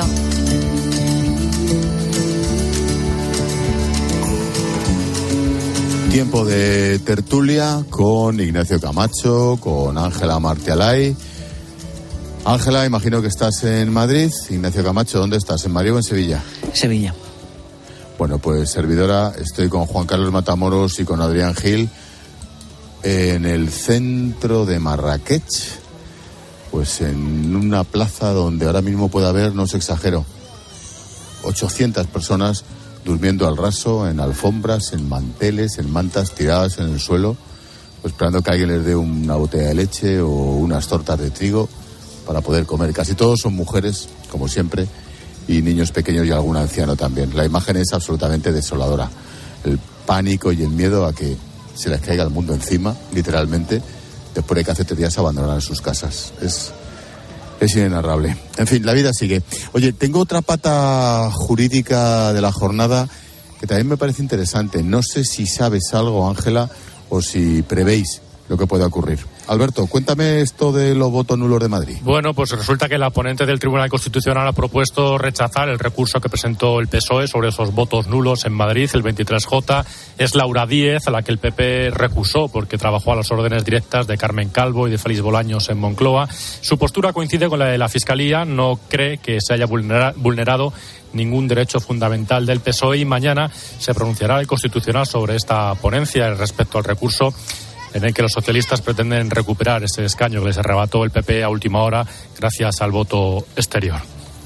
Tiempo de tertulia con Ignacio Camacho, con Ángela Martialay. Ángela, imagino que estás en Madrid. Ignacio Camacho, ¿dónde estás? ¿En Madrid o en Sevilla? Sevilla. Bueno, pues servidora, estoy con Juan Carlos Matamoros y con Adrián Gil en el centro de Marrakech, pues en una plaza donde ahora mismo puede haber, no os exagero, ochocientas personas durmiendo al raso, en alfombras, en manteles, en mantas, tiradas en el suelo, pues esperando que alguien les dé una botella de leche o unas tortas de trigo para poder comer. Casi todos son mujeres, como siempre, y niños pequeños y algún anciano también. La imagen es absolutamente desoladora. El pánico y el miedo a que se les caiga el mundo encima, literalmente, después de que hace tres días abandonaran sus casas. Es, es inenarrable. En fin, la vida sigue. Oye, tengo otra pata jurídica de la jornada que también me parece interesante. No sé si sabes algo, Ángela, o si prevéis lo que pueda ocurrir. Alberto, cuéntame esto de los votos nulos de Madrid. Bueno, pues resulta que la ponente del Tribunal Constitucional ha propuesto rechazar el recurso que presentó el P S O E sobre esos votos nulos en Madrid, el veintitrés J. Es Laura Díez, a la que el P P recusó porque trabajó a las órdenes directas de Carmen Calvo y de Félix Bolaños en Moncloa. Su postura coincide con la de la Fiscalía, no cree que se haya vulnera- vulnerado ningún derecho fundamental del P S O E y mañana se pronunciará el Constitucional sobre esta ponencia respecto al recurso en el que los socialistas pretenden recuperar ese escaño que les arrebató el P P a última hora gracias al voto exterior.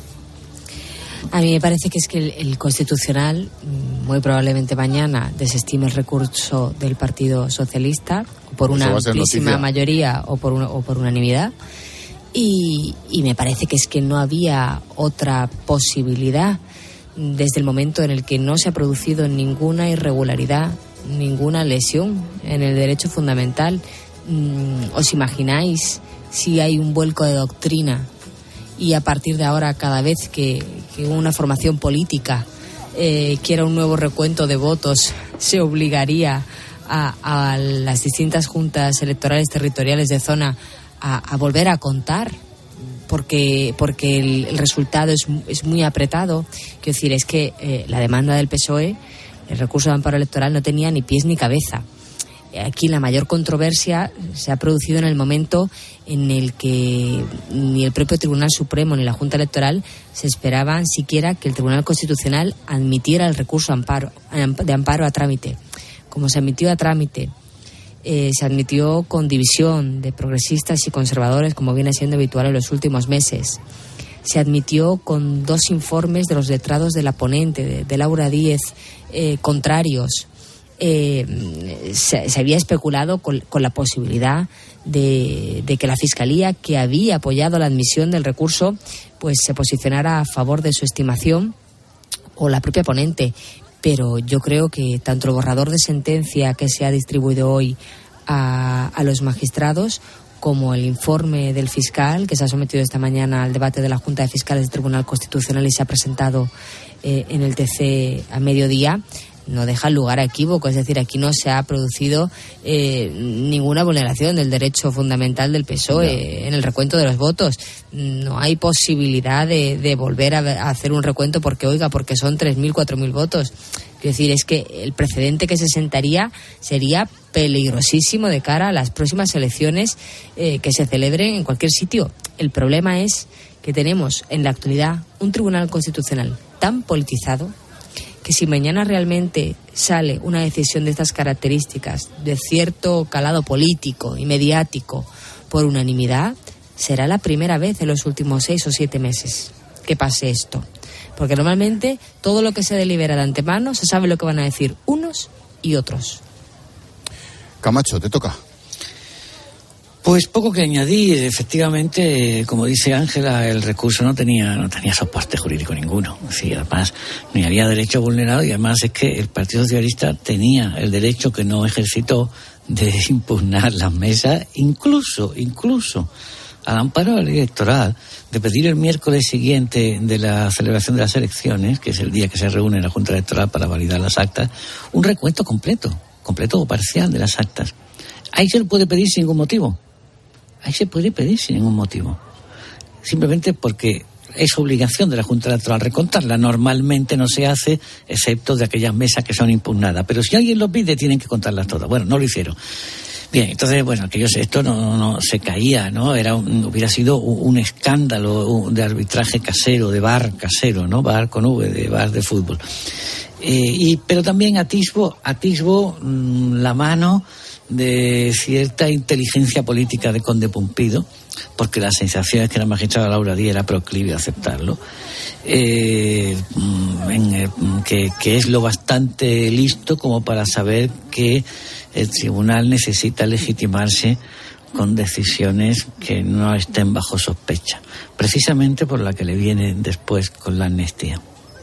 A mí me parece que es que el, el Constitucional muy probablemente mañana desestime el recurso del Partido Socialista por una amplísima mayoría o por, una, o por unanimidad y, y me parece que es que no había otra posibilidad desde el momento en el que no se ha producido ninguna irregularidad, ninguna lesión en el derecho fundamental. ¿Os imagináis si hay un vuelco de doctrina y a partir de ahora cada vez que, que una formación política eh, quiera un nuevo recuento de votos se obligaría a, a las distintas juntas electorales territoriales de zona a, a volver a contar? porque porque el, el resultado es, es muy apretado? Quiero decir, es que eh, la demanda del P S O E, el recurso de amparo electoral, no tenía ni pies ni cabeza. Aquí la mayor controversia se ha producido en el momento en el que ni el propio Tribunal Supremo ni la Junta Electoral se esperaban siquiera que el Tribunal Constitucional admitiera el recurso amparo, de amparo a trámite. Como se admitió a trámite, eh, se admitió con división de progresistas y conservadores, como viene siendo habitual en los últimos meses. Se admitió con dos informes de los letrados de la ponente, de, de Laura Díez, eh, contrarios. Eh, se, se había especulado con, con la posibilidad de, de que la Fiscalía, que había apoyado la admisión del recurso, pues se posicionara a favor de su estimación, o la propia ponente. Pero yo creo que tanto el borrador de sentencia que se ha distribuido hoy a, a los magistrados, como el informe del fiscal que se ha sometido esta mañana al debate de la Junta de Fiscales del Tribunal Constitucional y se ha presentado eh, en el T C a mediodía, no deja lugar a equívoco. Es decir, aquí no se ha producido eh, ninguna vulneración del derecho fundamental del P S O E no. en el recuento de los votos. No hay posibilidad de, de volver a, a hacer un recuento porque, oiga, porque son tres mil, cuatro mil votos. Quiero decir, es que el precedente que se sentaría sería peligrosísimo de cara a las próximas elecciones eh, que se celebren en cualquier sitio. El problema es que tenemos en la actualidad un Tribunal Constitucional tan politizado que si mañana realmente sale una decisión de estas características, de cierto calado político y mediático, por unanimidad, será la primera vez en los últimos seis o siete meses que pase esto. Porque normalmente todo lo que se delibera de antemano se sabe lo que van a decir unos y otros. Camacho, te toca. Pues poco que añadir. Efectivamente, como dice Ángela, el recurso no tenía no tenía soporte jurídico ninguno. Sí, además, ni había derecho vulnerado, y además es que el Partido Socialista tenía el derecho que no ejercitó de impugnar las mesas, incluso, incluso al amparo de la ley electoral, de pedir el miércoles siguiente de la celebración de las elecciones, que es el día que se reúne la Junta Electoral para validar las actas, un recuento completo, completo o parcial de las actas. Ahí se lo puede pedir sin ningún motivo. Ahí se puede pedir sin ningún motivo. Simplemente porque es obligación de la Junta Electoral recontarla. Normalmente no se hace, excepto de aquellas mesas que son impugnadas. Pero si alguien lo pide, tienen que contarlas todas. Bueno, no lo hicieron. Bien, entonces, bueno, aquellos, esto no, no, no se caía, ¿no? Era un, hubiera sido un, un escándalo de arbitraje casero, de bar casero, ¿no? Bar con V, de bar de fútbol. Eh, y, pero también atisbo, atisbo mmm, la mano de cierta inteligencia política de Conde Pumpido, porque la sensación es que la magistrada Laura Díaz era proclive a aceptarlo, eh, en, que, que es lo bastante listo como para saber que el tribunal necesita legitimarse con decisiones que no estén bajo sospecha, precisamente por la que le viene después con la amnistía.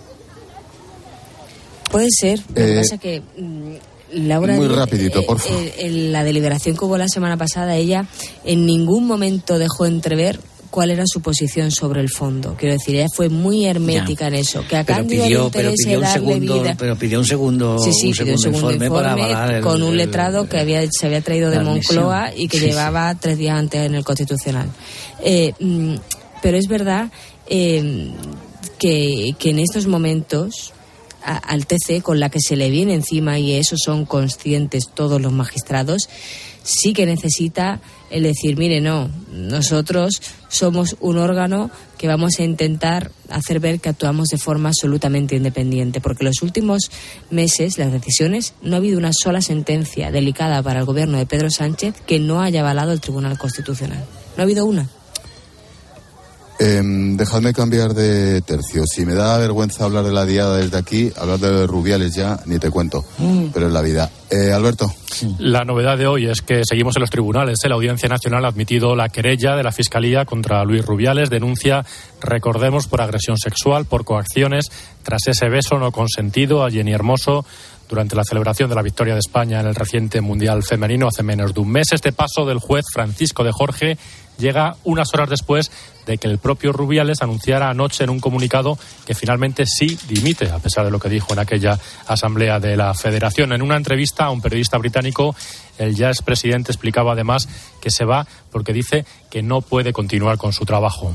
Puede ser, lo que eh... pasa que Laura, muy rapidito, por favor. Eh, en la deliberación que hubo la semana pasada, ella en ningún momento dejó entrever cuál era su posición sobre el fondo. Quiero decir, ella fue muy hermética ya. en eso. Que a pero cambio pidió, le pero pidió un segundo, vida... pero pidió un segundo, sí, sí, un segundo, un segundo informe, informe para avalar el, con un letrado el, que había, se había traído de Moncloa y que sí, llevaba sí. tres días antes en el Constitucional. Eh, pero es verdad eh, que, que en estos momentos al T C, con la que se le viene encima, y eso son conscientes todos los magistrados, sí que necesita el decir, mire, no, nosotros somos un órgano que vamos a intentar hacer ver que actuamos de forma absolutamente independiente, porque en los últimos meses, las decisiones, no ha habido una sola sentencia delicada para el gobierno de Pedro Sánchez que no haya avalado el Tribunal Constitucional. No ha habido una. Eh, dejadme cambiar de tercio. Si me da vergüenza hablar de la diada desde aquí, hablar de Rubiales ya ni te cuento, mm. pero es la vida. Eh, Alberto. La novedad de hoy es que seguimos en los tribunales. La Audiencia Nacional ha admitido la querella de la Fiscalía contra Luis Rubiales. Denuncia, recordemos, por agresión sexual, por coacciones, tras ese beso no consentido a Jenny Hermoso durante la celebración de la victoria de España en el reciente Mundial Femenino hace menos de un mes. Este paso del juez Francisco de Jorge llega unas horas después de que el propio Rubiales anunciara anoche en un comunicado que finalmente sí dimite, a pesar de lo que dijo en aquella asamblea de la Federación. En una entrevista a un periodista británico, el ya expresidente explicaba además que se va porque dice que no puede continuar con su trabajo.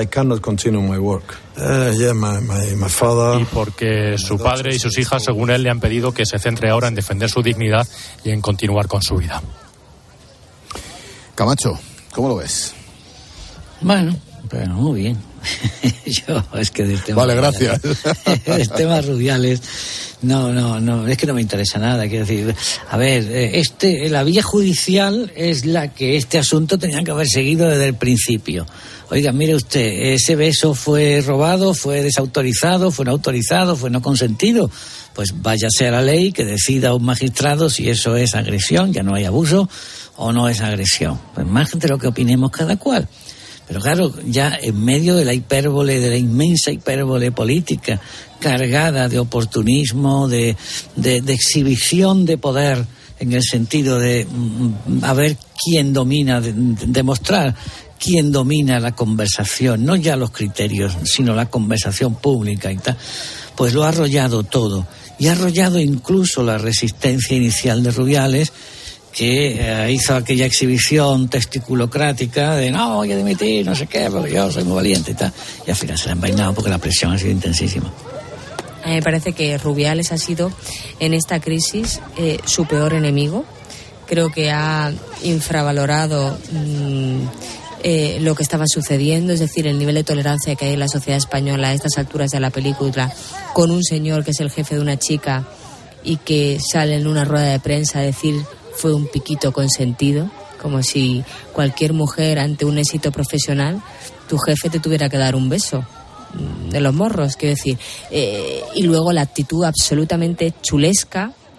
Y porque su padre y sus hijas, según él, le han pedido que se centre ahora en defender su dignidad y en continuar con su vida. Camacho, ¿cómo lo ves? Bueno, pero muy bien. Yo, es que del tema Vale, gracias. El tema Rubiales, no, no, no, es que no me interesa nada. Quiero decir, a ver, este, la vía judicial es la que este asunto tenía que haber seguido desde el principio. Oiga, mire usted, ese beso fue robado, fue desautorizado, fue no autorizado, fue no consentido. Pues váyase a la ley, que decida un magistrado si eso es agresión, ya no hay abuso, o no es agresión. Pues más de lo que opinemos cada cual. Pero claro, ya en medio de la hipérbole, de la inmensa hipérbole política, cargada de oportunismo, de, de, de exhibición de poder, en el sentido de mm, a ver quién domina, de, de demostrar quién domina la conversación, no ya los criterios, sino la conversación pública y tal, pues lo ha arrollado todo. Y ha arrollado incluso la resistencia inicial de Rubiales, que eh, hizo aquella exhibición testiculocrática de no, voy a dimitir, no sé qué, pero yo soy muy valiente y tal. Y al final se la han envainado porque la presión ha sido intensísima. A mí me parece que Rubiales ha sido en esta crisis eh, su peor enemigo. Creo que ha infravalorado mmm, eh, lo que estaba sucediendo, es decir, el nivel de tolerancia que hay en la sociedad española a estas alturas de la película, con un señor que es el jefe de una chica y que sale en una rueda de prensa a decir fue un piquito consentido, como si cualquier mujer ante un éxito profesional, tu jefe te tuviera que dar un beso de los morros, quiero decir. Eh, y luego la actitud absolutamente chulesca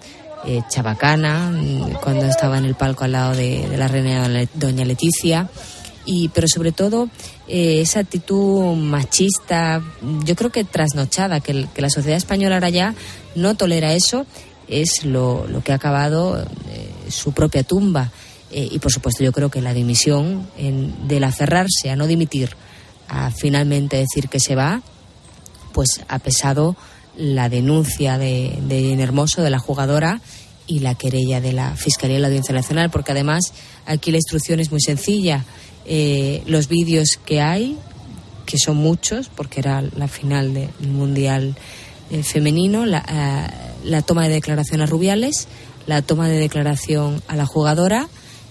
eh, chabacana, cuando estaba en el palco al lado de, de la reina doña Leticia. Y, pero sobre todo eh, esa actitud machista, yo creo que trasnochada, que, que la sociedad española ahora ya no tolera eso, es lo, lo que ha acabado eh, su propia tumba. Eh, y por supuesto yo creo que la dimisión, en, del aferrarse a no dimitir, a finalmente decir que se va, pues ha pesado la denuncia de, de Irene Hermoso, de la jugadora, y la querella de la Fiscalía de la Audiencia Nacional, porque además aquí la instrucción es muy sencilla. Eh, los vídeos que hay, que son muchos, porque era la final del Mundial eh, femenino, la, eh, la toma de declaración a Rubiales, la toma de declaración a la jugadora,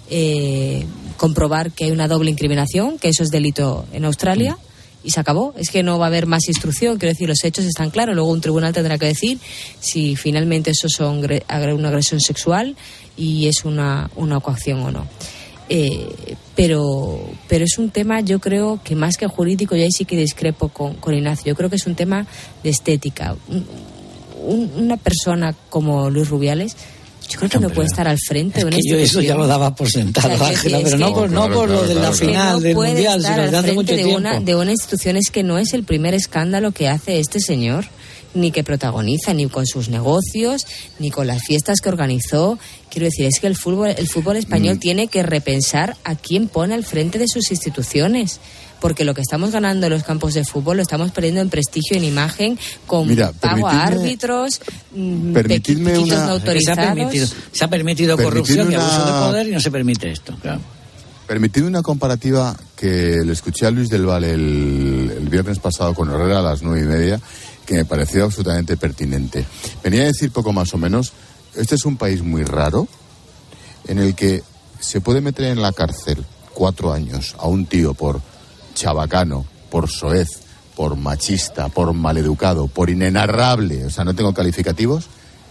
eh, comprobar que hay una doble incriminación, que eso es delito en Australia, y se acabó. Es que no va a haber más instrucción, quiero decir, los hechos están claros, luego un tribunal tendrá que decir si finalmente eso son una agresión sexual y es una, una coacción o no. Eh, pero pero es un tema, yo creo que más que jurídico, y ahí sí que discrepo con, con Ignacio, yo creo que es un tema de estética. Un, un, una persona como Luis Rubiales, yo creo que no puede estar al frente de una institución. Yo eso ya lo daba por sentado, o sea, Ángela, pero no por, no por lo de la final del Mundial, sino desde hace mucho tiempo. Una, de una institución, es que no es el primer escándalo que hace este señor, ni que protagoniza, ni con sus negocios, ni con las fiestas que organizó. Quiero decir, es que el fútbol, el fútbol español mm. tiene que repensar a quién pone al frente de sus instituciones. Porque lo que estamos ganando en los campos de fútbol lo estamos perdiendo en prestigio, en imagen, con Mira, pago a árbitros, permitidme pequitos una... no autorizados. Se ha permitido, se ha permitido corrupción una... y abuso de poder y no se permite esto. Claro. Permitidme una comparativa que le escuché a Luis del Val el, el viernes pasado con Herrera a las nueve y media, que me pareció absolutamente pertinente. Venía a decir poco más o menos, este es un país muy raro en el que se puede meter en la cárcel cuatro años a un tío por chabacano, por soez, por machista, por maleducado, por inenarrable, o sea, no tengo calificativos,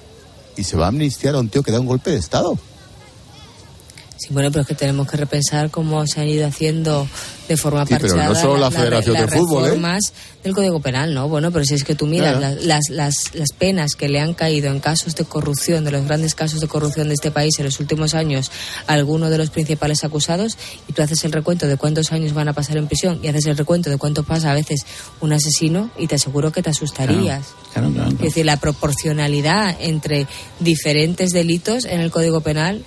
y se va a amnistiar a un tío que da un golpe de Estado. Sí, bueno, pero es que tenemos que repensar cómo se han ido haciendo de forma sí, parchada pero no solo la, la Federación la, de Fútbol, reformas ¿eh? del Código Penal, ¿no? Bueno, pero si es que tú miras claro. las, las, las, las penas que le han caído en casos de corrupción, de los grandes casos de corrupción de este país en los últimos años, a algunos de los principales acusados, y tú haces el recuento de cuántos años van a pasar en prisión y haces el recuento de cuánto pasa a veces un asesino, y te aseguro que te asustarías. Claro, claro, claro. Es decir, la proporcionalidad entre diferentes delitos en el Código Penal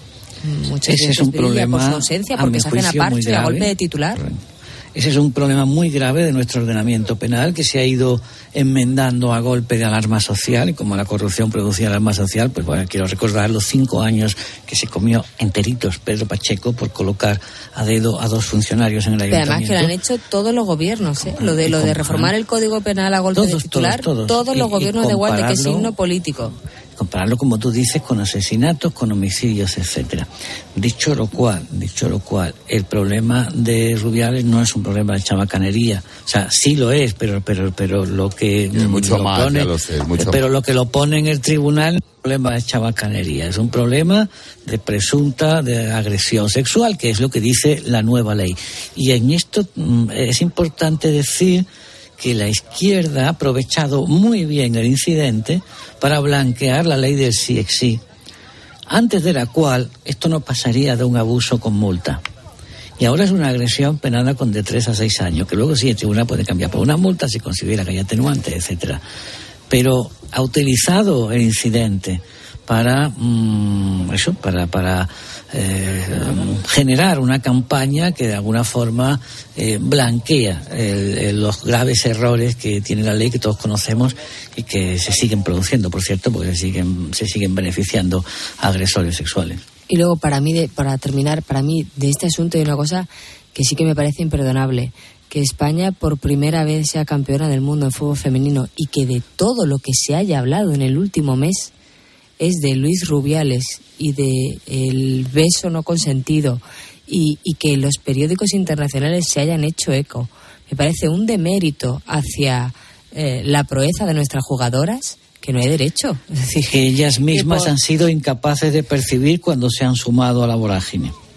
muchas Ese veces es un problema, por su ausencia, porque se hacen aparte a golpe de titular. Ese es un problema muy grave de nuestro ordenamiento penal, que se ha ido enmendando a golpe de alarma social, y como la corrupción producía alarma social, pues bueno, quiero recordar los cinco años que se comió enteritos Pedro Pacheco por colocar a dedo a dos funcionarios en el ayuntamiento. Pero además que lo han hecho todos los gobiernos, ¿eh? Lo de lo de reformar el Código Penal a golpe todos, de titular, todos, todos, todos los y, gobiernos y de igual, de qué signo político. Compararlo, como tú dices, con asesinatos, con homicidios, etcétera. Dicho lo cual, dicho lo cual, el problema de Rubiales no es un problema de chabacanería. O sea, sí lo es, pero pero pero lo que es mucho lo más, pone, ya lo sé, es mucho pero más. Lo que lo pone en el tribunal no es un problema de chabacanería, es un problema de presunta de agresión sexual, que es lo que dice la nueva ley. Y en esto mm, es importante decir que la izquierda ha aprovechado muy bien el incidente para blanquear la ley del sí es sí, antes de la cual esto no pasaría de un abuso con multa. Y ahora es una agresión penada con de tres a seis años, que luego sí el tribunal puede cambiar por una multa si considera que hay atenuante, etcétera. Pero ha utilizado el incidente para mmm, eso, para para eh, generar una campaña que de alguna forma eh, blanquea el, el, los graves errores que tiene la ley, que todos conocemos y que se siguen produciendo, por cierto, porque se siguen se siguen beneficiando a agresores sexuales. Y luego, para mí, de, para terminar, para mí de este asunto hay una cosa que sí que me parece imperdonable, que España por primera vez sea campeona del mundo en fútbol femenino, y que de todo lo que se haya hablado en el último mes es de Luis Rubiales y de el beso no consentido, y, y que los periódicos internacionales se hayan hecho eco. Me parece un demérito hacia eh, la proeza de nuestras jugadoras que no hay derecho. Es decir, que ellas mismas que por... han sido incapaces de percibir cuando se han sumado a la vorágine.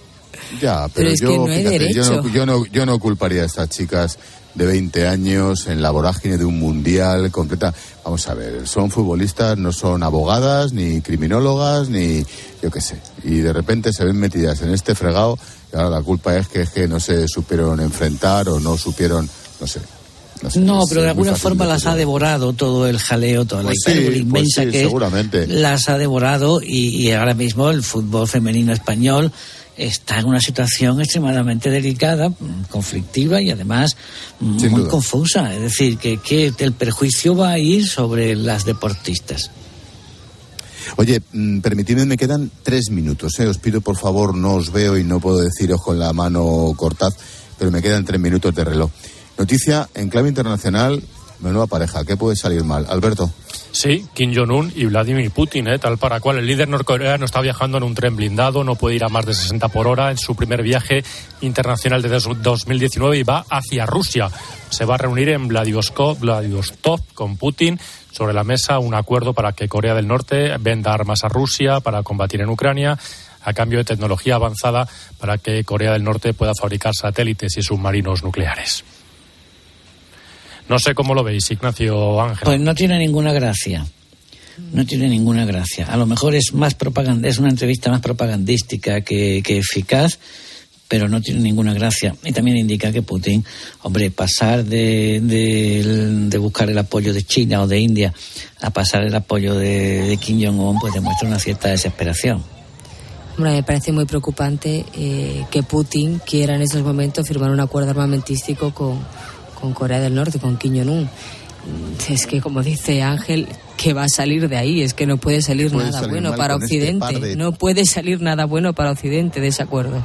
Ya, pero, pero es yo, que no hay fíjate, derecho. Yo no, yo, no, yo no culparía a estas chicas de veinte años en la vorágine de un mundial completa. Vamos a ver, son futbolistas, no son abogadas, ni criminólogas, ni yo qué sé. Y de repente se ven metidas en este fregado y ahora la culpa es que, es que no se supieron enfrentar o no supieron, no sé. No, sé, no es, pero de es alguna forma de las ha devorado todo el jaleo, toda pues la hipérbole sí, inmensa pues sí, que seguramente. es, las ha devorado y, y ahora mismo el fútbol femenino español está en una situación extremadamente delicada, conflictiva y además Sin muy duda. confusa. Es decir, que, que el perjuicio va a ir sobre las deportistas. Oye, mmm, permitidme, me quedan tres minutos, ¿eh? Os pido por favor, no os veo y no puedo deciros con la mano cortad, pero me quedan tres minutos de reloj. Noticia en clave internacional, menuda pareja, ¿qué puede salir mal? Alberto. Sí, Kim Jong-un y Vladimir Putin, ¿eh? Tal para cual. El líder norcoreano está viajando en un tren blindado, no puede ir a más de sesenta por hora en su primer viaje internacional desde dos mil diecinueve y va hacia Rusia. Se va a reunir en Vladivostok, Vladivostok con Putin. Sobre la mesa un acuerdo para que Corea del Norte venda armas a Rusia para combatir en Ucrania, a cambio de tecnología avanzada para que Corea del Norte pueda fabricar satélites y submarinos nucleares. No sé cómo lo veis, Ignacio Ángel. Pues no tiene ninguna gracia. No tiene ninguna gracia. A lo mejor es más propaganda, es una entrevista más propagandística que, que eficaz, pero no tiene ninguna gracia. Y también indica que Putin, hombre, pasar de, de, de buscar el apoyo de China o de India a pasar el apoyo de, de Kim Jong-un, pues demuestra una cierta desesperación. Hombre, me parece muy preocupante eh, que Putin quiera en estos momentos firmar un acuerdo armamentístico con, con Corea del Norte, con Kim Jong-un. Es que, como dice Ángel, que va a salir de ahí, es que no puede salir puede nada salir bueno para Occidente. Este de... No puede salir nada bueno para Occidente de ese acuerdo.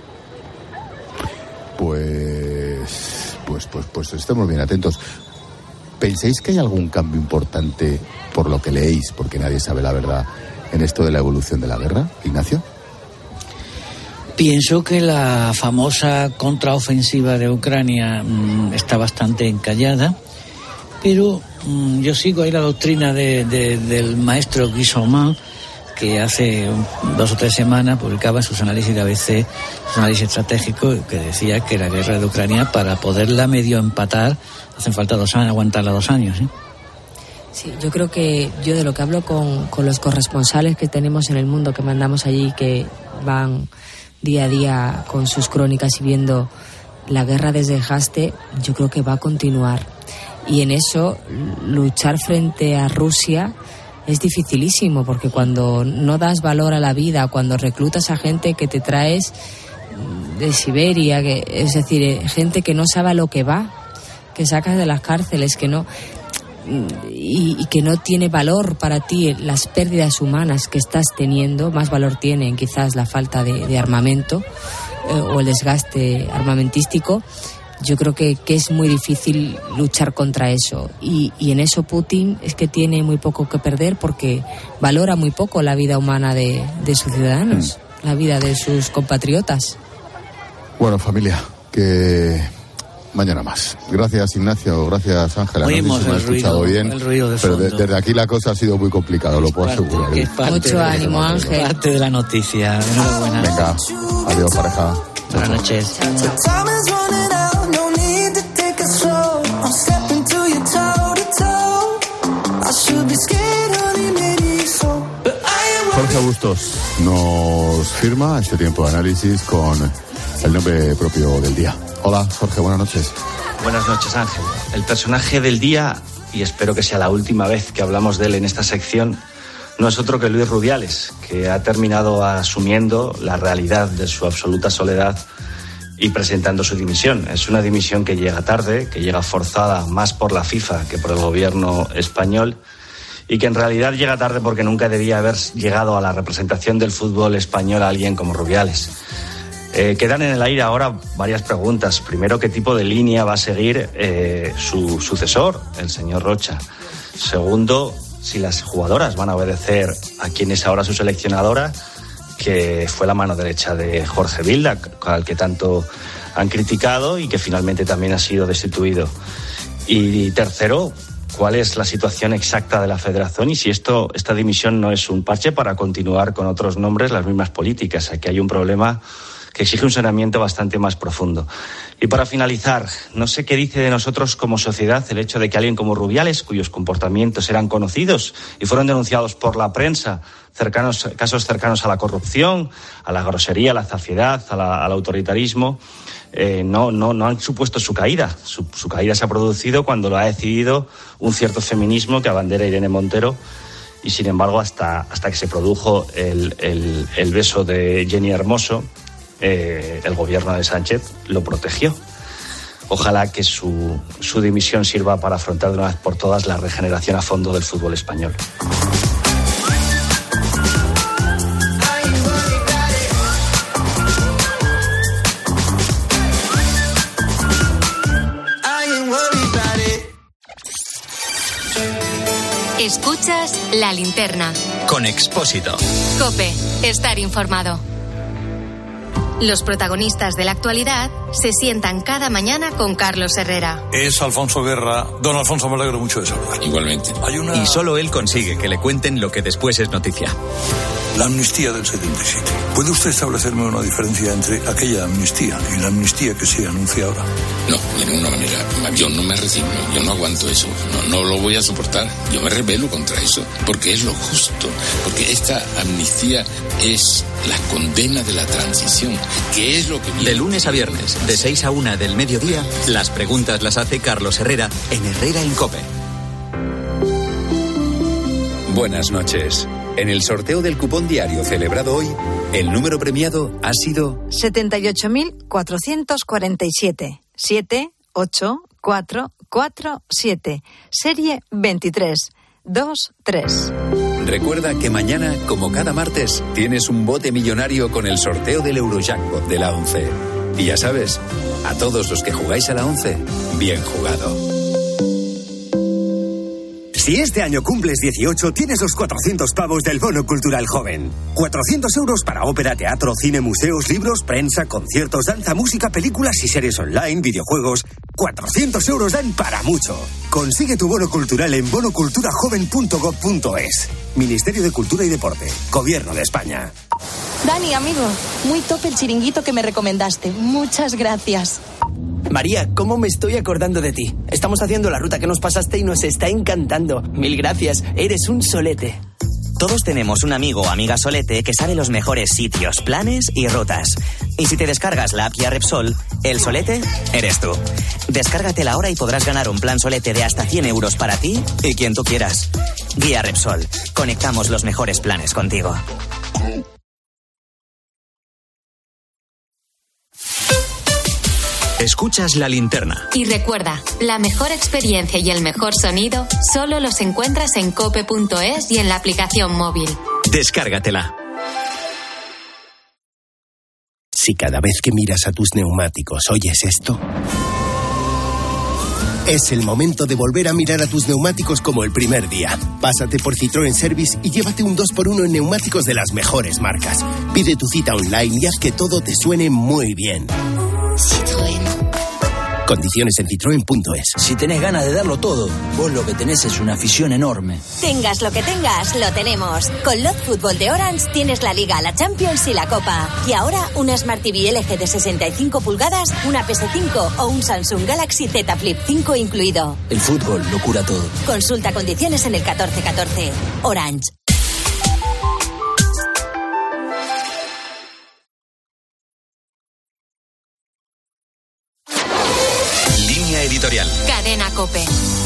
Pues, pues, pues, pues estemos bien atentos. ¿Pensáis que hay algún cambio importante por lo que leéis, porque nadie sabe la verdad, en esto de la evolución de la guerra, Ignacio? Pienso que la famosa contraofensiva de Ucrania mmm, está bastante encallada, pero mmm, yo sigo ahí la doctrina de, de, del maestro Guy Sorman, que hace un, dos o tres semanas publicaba sus análisis de A B C, sus análisis estratégicos, que decía que la guerra de Ucrania, para poderla medio empatar, hacen falta dos años, aguantarla dos años, ¿eh? Sí, yo creo que yo de lo que hablo con, con los corresponsales que tenemos en el mundo, que mandamos allí, que van día a día con sus crónicas y viendo la guerra desde el Haste, yo creo que va a continuar. Y en eso, luchar frente a Rusia es dificilísimo, porque cuando no das valor a la vida, cuando reclutas a gente que te traes de Siberia, que, es decir, gente que no sabe a lo que va, que sacas de las cárceles, que no... Y, y que no tiene valor para ti las pérdidas humanas que estás teniendo, más valor tienen quizás la falta de, de armamento eh, o el desgaste armamentístico. Yo creo que, que es muy difícil luchar contra eso y, y en eso Putin es que tiene muy poco que perder, porque valora muy poco la vida humana de, de sus ciudadanos, mm. la vida de sus compatriotas. Bueno, familia, que... mañana más. Gracias, Ignacio. Gracias, Ángela. Oímos no sé si me el, escuchado ruido, bien, el ruido de pero fondo. de, desde aquí la cosa ha sido muy complicada, lo puedo parte, asegurar. Que parte Mucho de, ánimo, Ángel. Parte de la noticia. Enhorabuena. Venga, adiós, pareja. Buenas noches. Jorge Bustos nos firma este tiempo de análisis con el nombre propio del día. Hola, Jorge, buenas noches. Buenas noches, Ángel. El personaje del día, y espero que sea la última vez que hablamos de él en esta sección, no es otro que Luis Rubiales, que ha terminado asumiendo la realidad de su absoluta soledad y presentando su dimisión. Es una dimisión que llega tarde, que llega forzada más por la FIFA que por el gobierno español, y que en realidad llega tarde porque nunca debía haber llegado a la representación del fútbol español a alguien como Rubiales. Eh, quedan en el aire ahora varias preguntas. Primero, ¿qué tipo de línea va a seguir eh, su sucesor, el señor Rocha? Segundo, si las jugadoras van a obedecer a quien es ahora su seleccionadora, que fue la mano derecha de Jorge Vilda, al que tanto han criticado y que finalmente también ha sido destituido. Y tercero, ¿cuál es la situación exacta de la federación y si esto, esta dimisión no es un parche para continuar con otros nombres las mismas políticas? Aquí hay un problema que exige un saneamiento bastante más profundo. Y para finalizar, no sé qué dice de nosotros como sociedad el hecho de que alguien como Rubiales, cuyos comportamientos eran conocidos y fueron denunciados por la prensa, cercanos, casos cercanos a la corrupción, a la grosería, a la zafiedad, a la, al autoritarismo, eh, no, no, no han supuesto su caída. Su, su caída se ha producido cuando lo ha decidido un cierto feminismo que abandera Irene Montero, y sin embargo hasta, hasta que se produjo el, el, el beso de Jenny Hermoso, eh, el gobierno de Sánchez lo protegió. Ojalá que su, su dimisión sirva para afrontar de una vez por todas la regeneración a fondo del fútbol español. Escuchas La Linterna. Con Expósito. COPE. Estar informado. Los protagonistas de la actualidad se sientan cada mañana con Carlos Herrera. Es Alfonso Guerra. Don Alfonso, me alegro mucho de saludar. Igualmente. Hay una... Y solo él consigue que le cuenten lo que después es noticia. La amnistía del setenta y siete. ¿Puede usted establecerme una diferencia entre aquella amnistía y la amnistía que se anuncia ahora? No, de ninguna manera. Yo no me resigno, yo no aguanto eso. No, no lo voy a soportar. Yo me rebelo contra eso, porque es lo justo. Porque esta amnistía es la condena de la transición, que es lo que... De lunes a viernes, de seis a una del mediodía, las preguntas las hace Carlos Herrera en Herrera en COPE. Buenas noches. En el sorteo del cupón diario celebrado hoy, el número premiado ha sido setenta y ocho mil cuatrocientos cuarenta y siete. siete ocho cuatro cuatro siete. Serie veintitrés veintitrés. Recuerda que mañana, como cada martes, tienes un bote millonario con el sorteo del Eurojackpot de la ONCE. Y ya sabes, a todos los que jugáis a la ONCE, bien jugado. Si este año cumples dieciocho, tienes los cuatrocientos pavos del Bono Cultural Joven. cuatrocientos euros para ópera, teatro, cine, museos, libros, prensa, conciertos, danza, música, películas y series online, videojuegos. cuatrocientos euros dan para mucho. Consigue tu bono cultural en bono cultura joven punto gob punto es. Ministerio de Cultura y Deporte. Gobierno de España. Dani, amigo, muy top el chiringuito que me recomendaste. Muchas gracias. María, ¿cómo me estoy acordando de ti? Estamos haciendo la ruta que nos pasaste y nos está encantando. Mil gracias, eres un solete. Todos tenemos un amigo o amiga solete que sabe los mejores sitios, planes y rutas. Y si te descargas la app Guía Repsol, el solete eres tú. Descárgatela ahora y podrás ganar un plan solete de hasta cien euros para ti y quien tú quieras. Guía Repsol. Conectamos los mejores planes contigo. Escuchas La Linterna. Y recuerda, la mejor experiencia y el mejor sonido solo los encuentras en cope punto es y en la aplicación móvil. Descárgatela. Si cada vez que miras a tus neumáticos oyes esto, es el momento de volver a mirar a tus neumáticos como el primer día. Pásate por Citroën Service y llévate un dos por uno en neumáticos de las mejores marcas. Pide tu cita online y haz que todo te suene muy bien. Citroën. Condiciones en citroen punto es. Si tenés ganas de darlo todo, vos lo que tenés es una afición enorme. Tengas lo que tengas, lo tenemos. Con Lot Fútbol de Orange tienes la Liga, la Champions y la Copa. Y ahora una Smart T V L G de sesenta y cinco pulgadas, una P S cinco o un Samsung Galaxy Z Flip cinco incluido. El fútbol lo cura todo. Consulta condiciones en el catorce catorce. Orange. Editorial. Cadena COPE.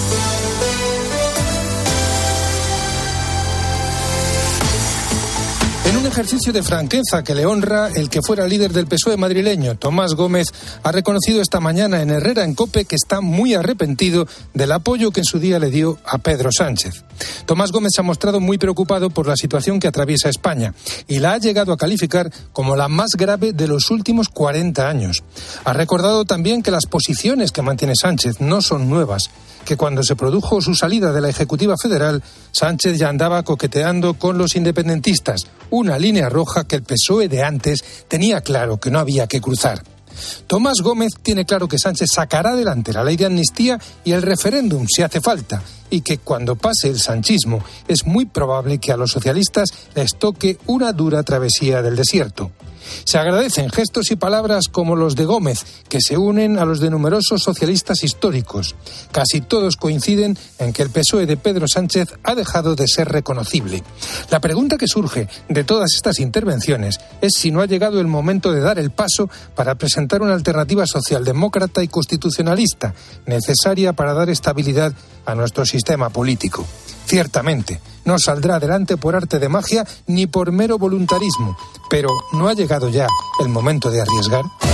En un ejercicio de franqueza que le honra, el que fuera líder del P S O E madrileño, Tomás Gómez, ha reconocido esta mañana en Herrera en COPE que está muy arrepentido del apoyo que en su día le dio a Pedro Sánchez. Tomás Gómez se ha mostrado muy preocupado por la situación que atraviesa España y la ha llegado a calificar como la más grave de los últimos cuarenta años. Ha recordado también que las posiciones que mantiene Sánchez no son nuevas, que cuando se produjo su salida de la Ejecutiva Federal, Sánchez ya andaba coqueteando con los independentistas, una línea roja que el P S O E de antes tenía claro que no había que cruzar. Tomás Gómez tiene claro que Sánchez sacará adelante la ley de amnistía y el referéndum si hace falta, y que cuando pase el sanchismo es muy probable que a los socialistas les toque una dura travesía del desierto. Se agradecen gestos y palabras como los de Gómez, que se unen a los de numerosos socialistas históricos. Casi todos coinciden en que el P S O E de Pedro Sánchez ha dejado de ser reconocible. La pregunta que surge de todas estas intervenciones es si no ha llegado el momento de dar el paso para presentar una alternativa socialdemócrata y constitucionalista necesaria para dar estabilidad a nuestro sistema político. Ciertamente, no saldrá adelante por arte de magia ni por mero voluntarismo, pero ¿no ha llegado ya el momento de arriesgar?